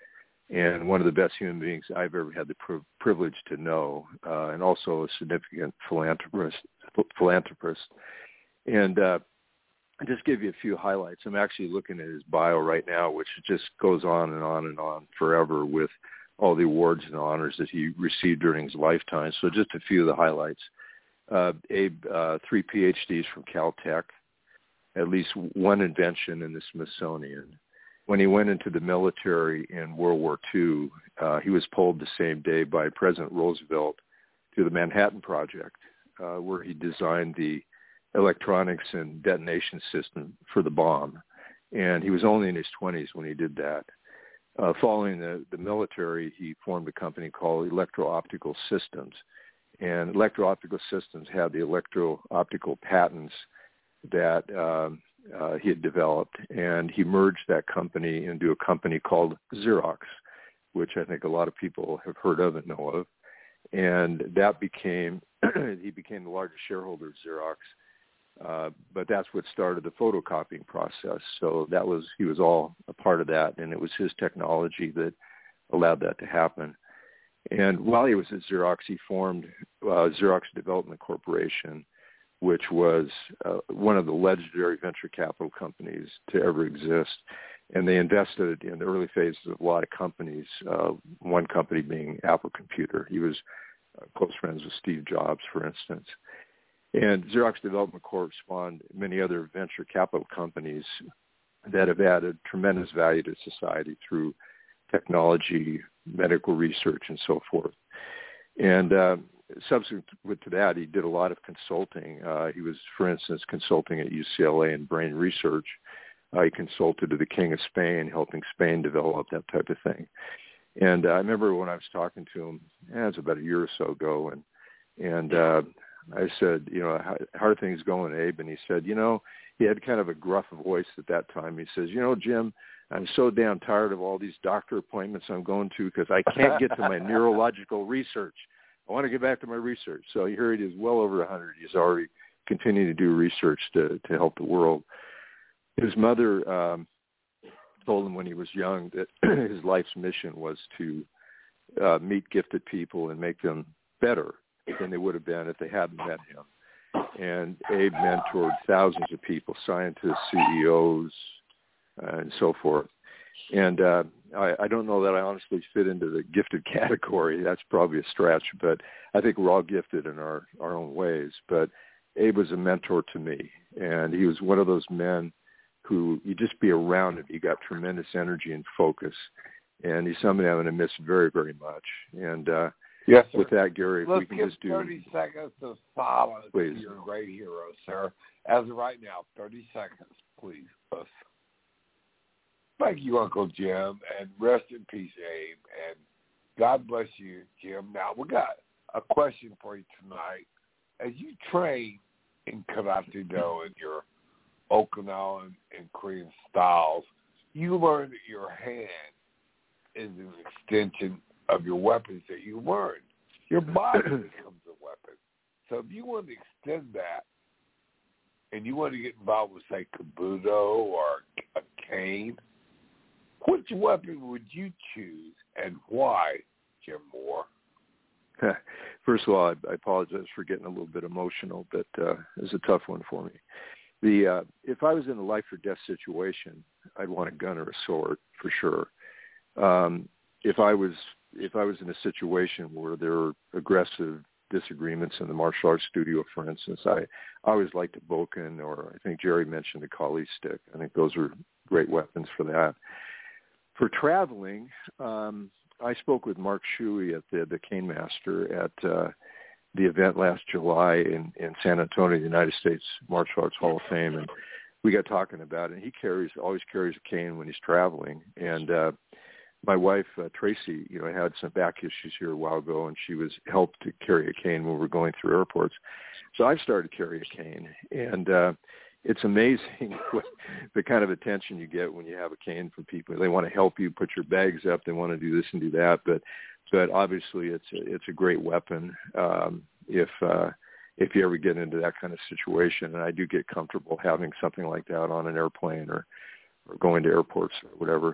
and one of the best human beings I've ever had the pri- privilege to know, uh, and also a significant philanthropist. philanthropist. And uh, I'll just give you a few highlights. I'm actually looking at his bio right now, which just goes on and on and on forever with all the awards and honors that he received during his lifetime. So just a few of the highlights. Uh, Abe, uh, three P H Ds from Caltech, at least one invention in the Smithsonian. When he went into the military in World War Two, uh, he was pulled the same day by President Roosevelt to the Manhattan Project, uh, where he designed the electronics and detonation system for the bomb. And he was only in his twenties when he did that. Uh, following the, the military, he formed a company called Electro-Optical Systems. And Electro-Optical Systems had the electro-optical patents that um, uh, he had developed. And he merged that company into a company called Xerox, which I think a lot of people have heard of and know of. And that became, he became the largest shareholder of Xerox. Uh, but that's what started the photocopying process. So that was, he was all a part of that, and it was his technology that allowed that to happen. And while he was at Xerox, he formed uh, Xerox Development Corporation, which was uh, one of the legendary venture capital companies to ever exist. And they invested in the early phases of a lot of companies, uh, one company being Apple Computer. He was uh, close friends with Steve Jobs, for instance. And Xerox Development Corp spawned many other venture capital companies that have added tremendous value to society through technology, medical research, and so forth. And uh, subsequent to that, he did a lot of consulting. Uh, he was, for instance, consulting at U C L A in brain research. Uh, he consulted to the King of Spain, helping Spain develop that type of thing. And uh, I remember when I was talking to him, eh, it was about a year or so ago, and and uh, I said, you know, how, how are things going, Abe? And he said, you know, he had kind of a gruff voice at that time. He says, you know, Jim, I'm so damn tired of all these doctor appointments I'm going to because I can't get to my neurological research. I want to get back to my research. So here it is, well over one hundred. He's already continuing to do research to, to help the world. His mother um, told him when he was young that his life's mission was to uh, meet gifted people and make them better than they would have been if they hadn't met him. And Abe mentored thousands of people, scientists, C E Os, uh, and so forth. And uh, I, I don't know that I honestly fit into the gifted category. That's probably a stretch, but I think we're all gifted in our, our own ways. But Abe was a mentor to me, and he was one of those men who you just be around him. You got tremendous energy and focus, and he's somebody I'm going to miss very, very much. And uh, yes, sir. With that, Gary, if Let's we can give just do thirty seconds of silence please. to your great hero, sir. As of right now, thirty seconds, please. Us. Thank you, Uncle Jim, and rest in peace, Abe, and God bless you, Jim. Now, we got a question for you tonight. As you train in Karate-Do and your Okinawan and Korean styles, you learn that your hand is an extension of your weapons that you learned. Your body becomes a weapon. So if you want to extend that and you want to get involved with, say, Kabuto or a cane, which weapon would you choose and why, Jim Moore? First of all, I, I apologize for getting a little bit emotional, but uh, it's a tough one for me. The uh, if I was in a life or death situation, I'd want a gun or a sword for sure. Um, if I was if I was in a situation where there were aggressive disagreements in the martial arts studio, for instance, I, I always liked a Bokken, or I think Jerry mentioned the Kali stick. I think those are great weapons for that. For traveling, um, I spoke with Mark Shuey at the, the Cane Master at uh, the event last July in, in San Antonio, the United States Martial Arts Hall of Fame, and we got talking about it. And he carries always carries a cane when he's traveling. And uh, my wife uh, Tracy, you know, had some back issues here a while ago, and she was helped to carry a cane when we were going through airports. So I've started to carry a cane, and uh, it's amazing what, the kind of attention you get when you have a cane from people. They want to help you put your bags up. They want to do this and do that, but but obviously it's a, it's a great weapon um, if uh, if you ever get into that kind of situation. And I do get comfortable having something like that on an airplane or, or going to airports or whatever.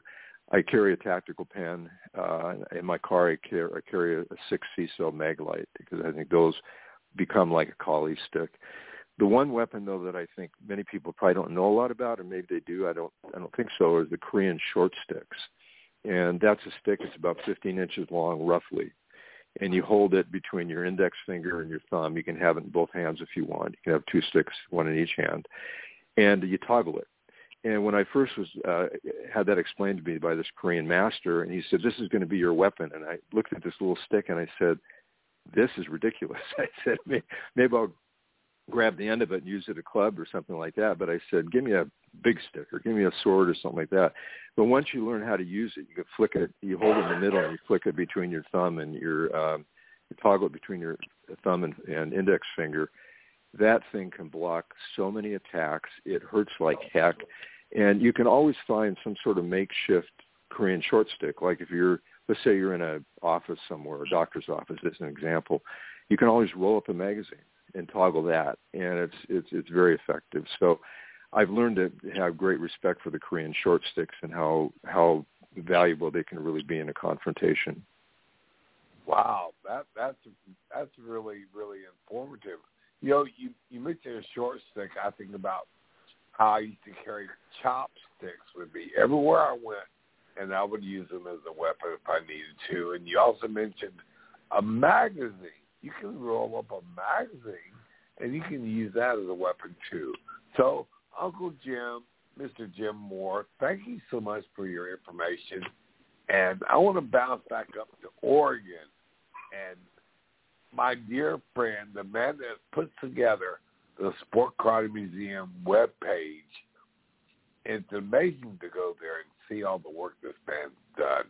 I carry a tactical pen. Uh, in my car, I carry, I carry a, a six C-cell Maglite because I think those become like a collie stick. The one weapon, though, that I think many people probably don't know a lot about, or maybe they do, I don't I don't think so, is the Korean short sticks. And that's a stick that's about fifteen inches long, roughly. And you hold it between your index finger and your thumb. You can have it in both hands if you want. You can have two sticks, one in each hand. And you toggle it. And when I first was uh, had that explained to me by this Korean master, and he said, this is going to be your weapon. And I looked at this little stick and I said, this is ridiculous. I said, maybe I'll grab the end of it and use it as a club or something like that. But I said, give me a big stick or give me a sword or something like that. But once you learn how to use it, you can flick it, you hold it in the middle and you flick it between your thumb and your, um, you toggle it between your thumb and, and index finger. That thing can block so many attacks. It hurts like heck. And you can always find some sort of makeshift Korean short stick. Like if you're, let's say you're in an office somewhere, a doctor's office, as an example, you can always roll up a magazine and toggle that, and it's it's it's very effective. So I've learned to have great respect for the Korean short sticks and how how valuable they can really be in a confrontation. Wow, that that's that's really really informative. You know, you you mentioned a short stick. I think about how I used to carry chopsticks with me everywhere I went, and I would use them as a weapon if I needed to. And you also mentioned a magazine. You can roll up a magazine, and you can use that as a weapon, too. So, Uncle Jim, Mister Jim Moore, thank you so much for your information. And I want to bounce back up to Oregon. And my dear friend, the man that puts together the Sport Karate Museum webpage, it's amazing to go there and see all the work this man's done.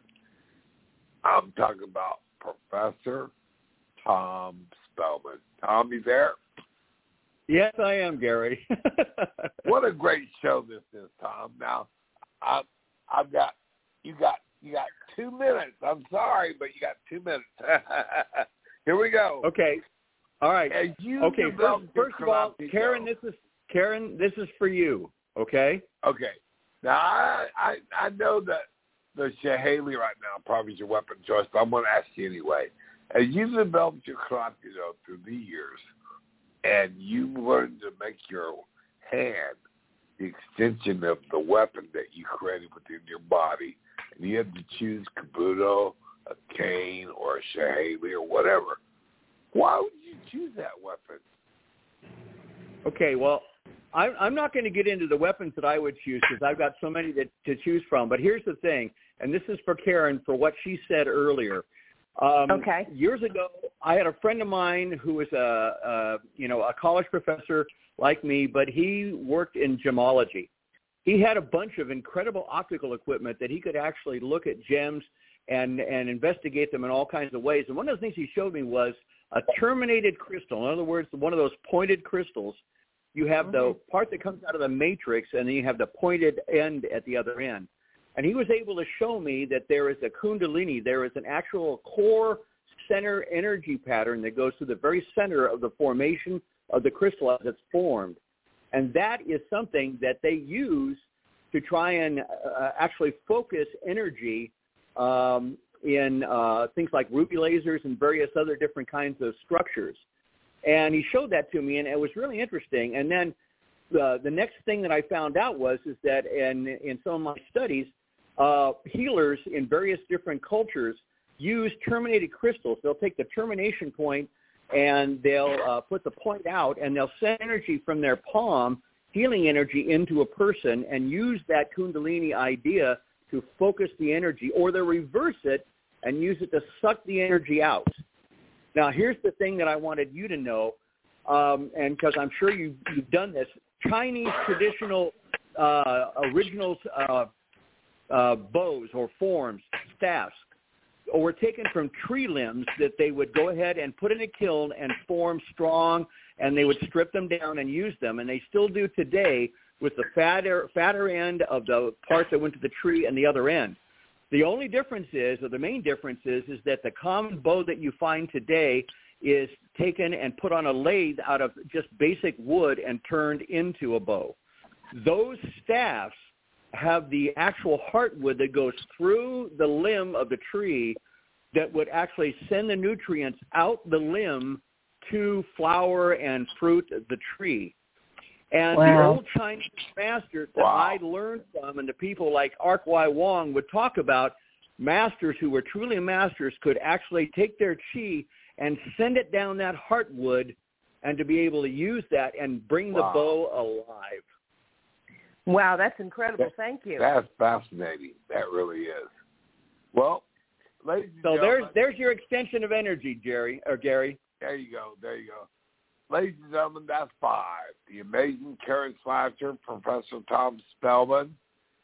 I'm talking about Professor Tom Spellman. Tom, you there? Yes, I am, Gary. What a great show this is, Tom. Now, I, I've got you got you got two minutes. I'm sorry, but you got two minutes. Here we go. Okay. All right. You okay. First, first of all, Karen, this is Karen. This is for you. Okay. Okay. Now, I I, I know that the Shillelagh right now probably is your weapon of choice, but I'm going to ask you anyway. As you've developed your karate do through the years, and you learned to make your hand the extension of the weapon that you created within your body, and you had to choose kabuto, a cane, or a Shillelagh, or whatever, why would you choose that weapon? Okay, well, I'm, I'm not going to get into the weapons that I would choose because I've got so many that, to choose from. But here's the thing, and this is for Karen for what she said earlier. Um, okay. Years ago, I had a friend of mine who was a, a you know a college professor like me, but he worked in gemology. He had a bunch of incredible optical equipment that he could actually look at gems and and investigate them in all kinds of ways. And one of the things he showed me was a terminated crystal. In other words, one of those pointed crystals. You have mm-hmm. the part that comes out of the matrix, and then you have the pointed end at the other end. And he was able to show me that there is a kundalini, there is an actual core center energy pattern that goes to the very center of the formation of the crystal as it's formed. And that is something that they use to try and uh, actually focus energy um, in uh, things like ruby lasers and various other different kinds of structures. And he showed that to me, and it was really interesting. And then the, the next thing that I found out was is that in, in some of my studies, Uh, healers in various different cultures use terminated crystals. They'll take the termination point and they'll uh, put the point out, and they'll send energy from their palm, healing energy, into a person and use that kundalini idea to focus the energy, or they'll reverse it and use it to suck the energy out. Now, here's the thing that I wanted you to know, um, and because I'm sure you've, you've done this, Chinese traditional uh, originals uh, Uh, bows or forms, staffs, or were taken from tree limbs that they would go ahead and put in a kiln and form strong, and they would strip them down and use them, and they still do today with the fatter fatter end of the part that went to the tree and the other end. The only difference is, or the main difference is, is that the common bow that you find today is taken and put on a lathe out of just basic wood and turned into a bow. Those staffs have the actual heartwood that goes through the limb of the tree that would actually send the nutrients out the limb to flower and fruit the tree. And wow. the old Chinese masters that wow. I learned from, and the people like Ark Wai Wong would talk about, masters who were truly masters could actually take their chi and send it down that heartwood, and to be able to use that and bring wow. the bow alive. Wow, that's incredible. Thank you. That's fascinating. That really is. Well, ladies and so gentlemen. there's there's your extension of energy, Jerry or Gary. There you go. There you go. Ladies and gentlemen, that's five. The amazing Karen Slasher, Professor Tom Spellman,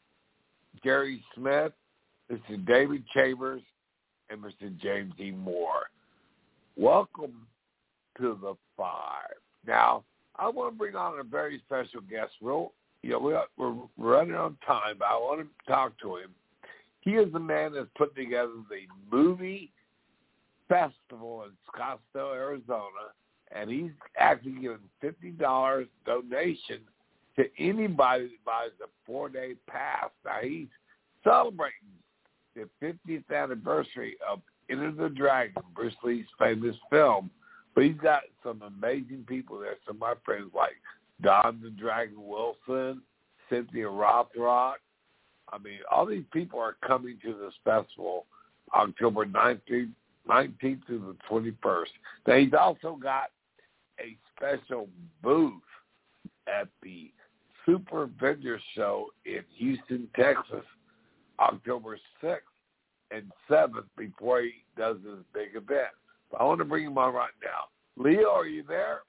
Gary Smith, Mister David Chambers, and Mister James E. Moore. Welcome to the five. Now, I want to bring on a very special guest. Real, you know, we're, we're running on time, but I want to talk to him. He is the man that's put together the movie festival in Scottsdale, Arizona, and he's actually giving fifty dollars donation to anybody that buys a four-day pass. Now, he's celebrating the fiftieth anniversary of Enter the Dragon, Bruce Lee's famous film. But he's got some amazing people there. Some of my friends like Don the Dragon Wilson, Cynthia Rothrock. I mean, all these people are coming to this festival October nineteenth, nineteenth through the twenty-first. Now, he's also got a special booth at the Super Vendor Show in Houston, Texas, October sixth and seventh before he does this big event. But I want to bring him on right now. Leo, are you there?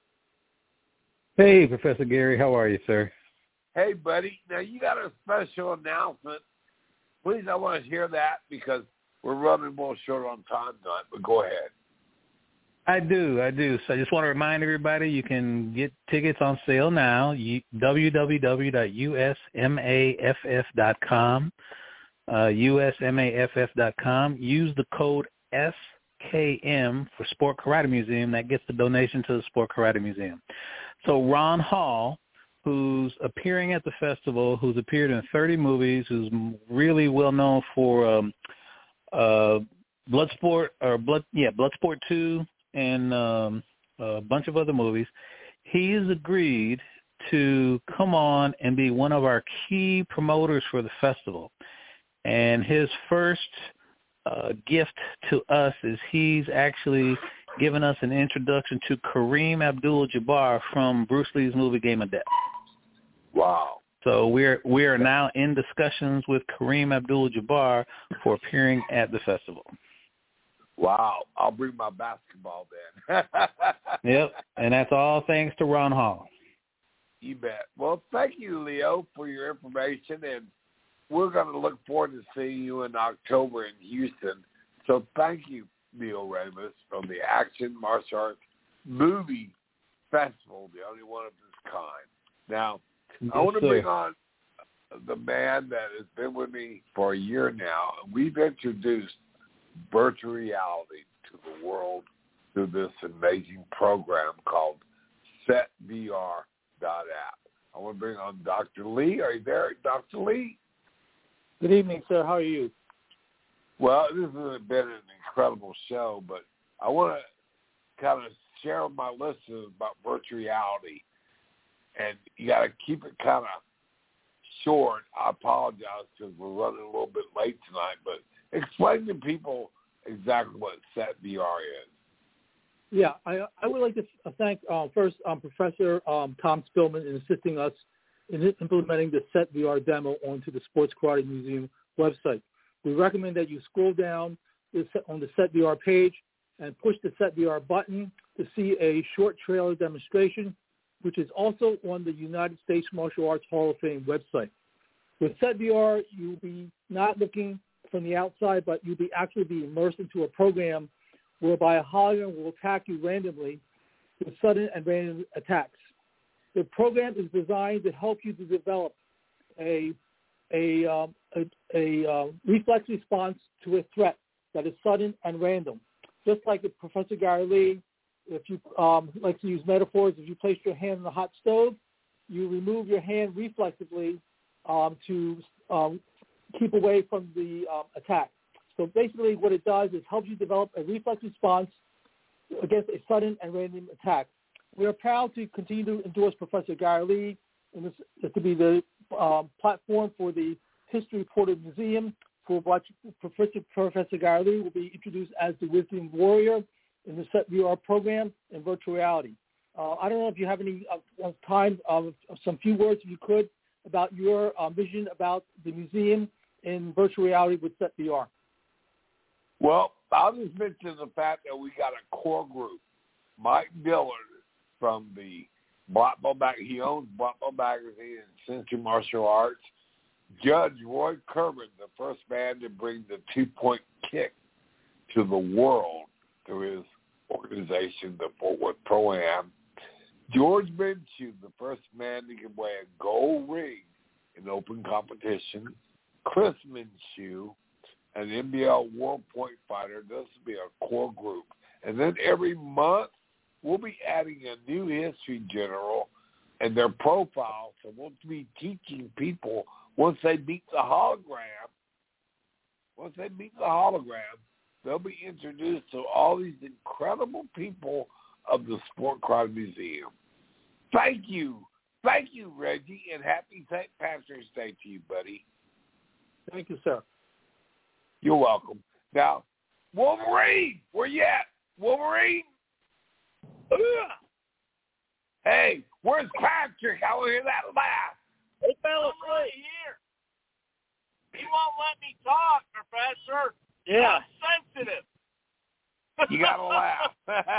Hey, Professor Gary. How are you, sir? Hey, buddy. Now, you got a special announcement. Please, I want to hear that because we're running more short on time tonight, but go ahead. I do, I do. So I just want to remind everybody you can get tickets on sale now, w w w dot u s m a f f dot com, uh, u s m a f f dot com. Use the code S K M for Sport Karate Museum. That gets the donation to the Sport Karate Museum. So Ron Hall, who's appearing at the festival, who's appeared in thirty movies, who's really well known for um, uh, Bloodsport or Blood, yeah, Bloodsport two and um, a bunch of other movies. He has agreed to come on and be one of our key promoters for the festival. And his first uh, gift to us is he's actually given us an introduction to Kareem Abdul-Jabbar from Bruce Lee's movie Game of Death. Wow. So we're we are now in discussions with Kareem Abdul-Jabbar for appearing at the festival. Wow. I'll bring my basketball then. Yep. And that's all thanks to Ron Hall. You bet. Well, thank you, Leo, for your information. And we're going to look forward to seeing you in October in Houston. So thank you, Leo Ramos, from the Action Martial Arts Movie Festival, the only one of its kind. Now, yes, I want to sir. bring on the man that has been with me for a year now. We've introduced virtual reality to the world through this amazing program called set v r dot app. I want to bring on Doctor Lee. Are you there, Doctor Lee? Good evening, sir. How are you? Well, this has been an incredible show, but I want to kind of share with my listeners about virtual reality. And you got to keep it kind of short. I apologize because we're running a little bit late tonight, but explain to people exactly what set v r is. Yeah, I, I would like to thank uh, first um, Professor um, Tom Spillman in assisting us in implementing the set v r demo onto the Sports Karate Museum website. We recommend that you scroll down on the set v r page and push the set v r button to see a short trailer demonstration, which is also on the United States Martial Arts Hall of Fame website. With set v r, you'll be not looking from the outside, but you'll be actually be immersed into a program whereby a hologram will attack you randomly with sudden and random attacks. The program is designed to help you to develop a a um, a, a uh, reflex response to a threat that is sudden and random. Just like Professor Gary Lee, if you um, like to use metaphors, if you place your hand on the hot stove, you remove your hand reflexively um, to um, keep away from the um, attack. So basically what it does is helps you develop a reflex response against a sudden and random attack. We are proud to continue to endorse Professor Gary Lee, and this, this to be the um, platform for the History Portal Museum, for what Professor, Professor Gary Lee will be introduced as the Wisdom Warrior in the SetVR program in virtual reality. Uh, I don't know if you have any uh, time, uh, some few words, if you could, about your uh, vision about the museum in virtual reality with SetVR. Well, I'll just mention the fact that we got a core group. Mike Dillard from the Black Belt Mag- he owns Black Belt Magazine and Century Martial Arts. Judge Roy Kerman, the first man to bring the two-point kick to the world through his organization, the Fort Worth Pro-Am. George Minshew, the first man to give away a gold ring in open competition. Chris Minshew, an N B L World Point fighter. This will be a core group. And then every month, we'll be adding a new history general and their profile. So we'll be teaching people once they meet the hologram, once they meet the hologram, they'll be introduced to all these incredible people of the Sport Karate Museum. Thank you. Thank you, Reggie, and happy Saint Patrick's Day to you, buddy. Thank you, sir. You're welcome. Now, Wolverine, where you at? Wolverine? Ugh. Hey, where's Patrick? I want to hear that laugh. He fell asleep here. He won't let me talk, Professor. Yeah. I'm sensitive. You got to laugh.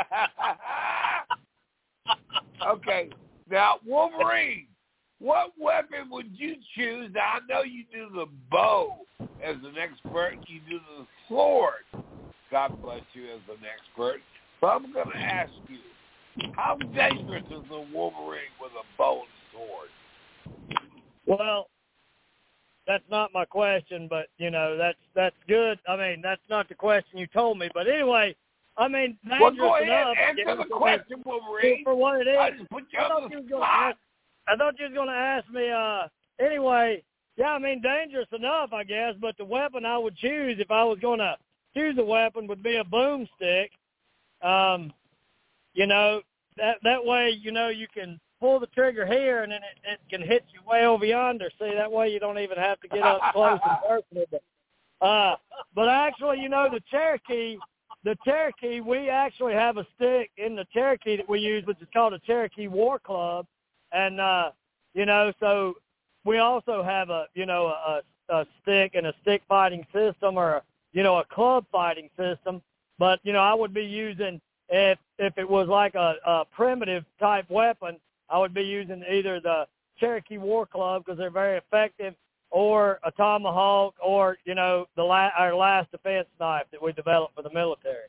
Okay. Now, Wolverine, what weapon would you choose? Now, I know you do the bow as an expert. You do the sword. God bless you as an expert. But I'm going to ask you, how dangerous is a Wolverine with a bow and sword? Well, that's not my question, but, you know, that's that's good. I mean, that's not the question you told me. But anyway, I mean, dangerous well, go ahead, enough. Answer the question, Wolverine. For what it is. I just put you I on thought the you was gonna spot. ask, I thought you was going to ask me, uh, anyway, yeah, I mean, dangerous enough, I guess, but the weapon I would choose if I was going to choose a weapon would be a boomstick. Um, you know, that that way, you know, you can pull the trigger here, and then it, it can hit you way over yonder. See, that way you don't even have to get up close and personal. But, uh, but actually, you know, the Cherokee, the Cherokee, we actually have a stick in the Cherokee that we use, which is called a Cherokee War Club. And, uh, you know, so we also have a, you know, a, a stick and a stick fighting system or, a, you know, a club fighting system. But, you know, I would be using, if if it was like a, a primitive type weapon, I would be using either the Cherokee War Club because they're very effective, or a tomahawk, or, you know, the la- our last defense knife that we developed for the military.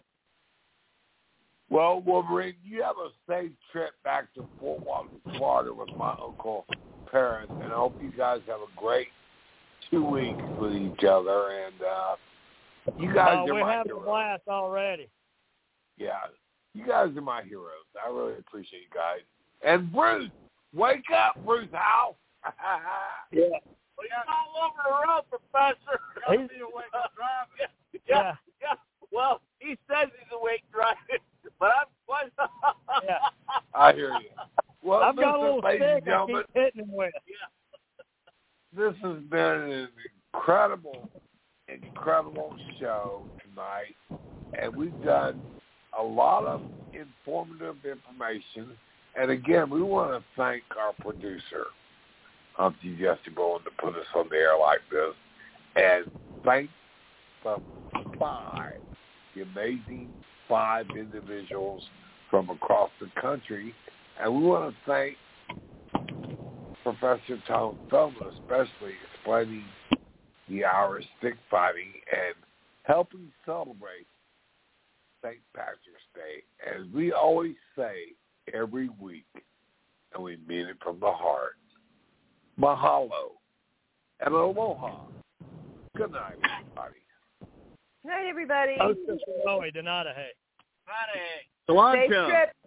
Well, Wolverine, you have a safe trip back to Fort Walton, Florida with my Uncle Paris, and I hope you guys have a great two weeks with each other. And uh, you guys uh, are we're my having heroes. a blast already. Yeah, you guys are my heroes. I really appreciate you guys. And Bruce, wake up, Bruce Howe. Yeah. Well, you're all over the road, Professor. He's awake driving. Yeah. yeah, yeah. Well, he says he's awake driving, but I'm what? Yeah. I hear you. Well, I've got a listen, little ladies and stick I gentlemen, keep hitting him with. Yeah. this has been an incredible, incredible show tonight, and we've done a lot of informative information. And again, we want to thank our producer, Humpty Jesse Bowen, to put us on the air like this, and thank the five, the amazing five individuals from across the country. And we want to thank Professor Tom Feldman, especially explaining the Irish stick fighting and helping celebrate Saint Patrick's Day. As we always say every week, and we mean it from the heart, mahalo and aloha. Good night, everybody. Good night, everybody. Hostess Roy Donata. Safe trip.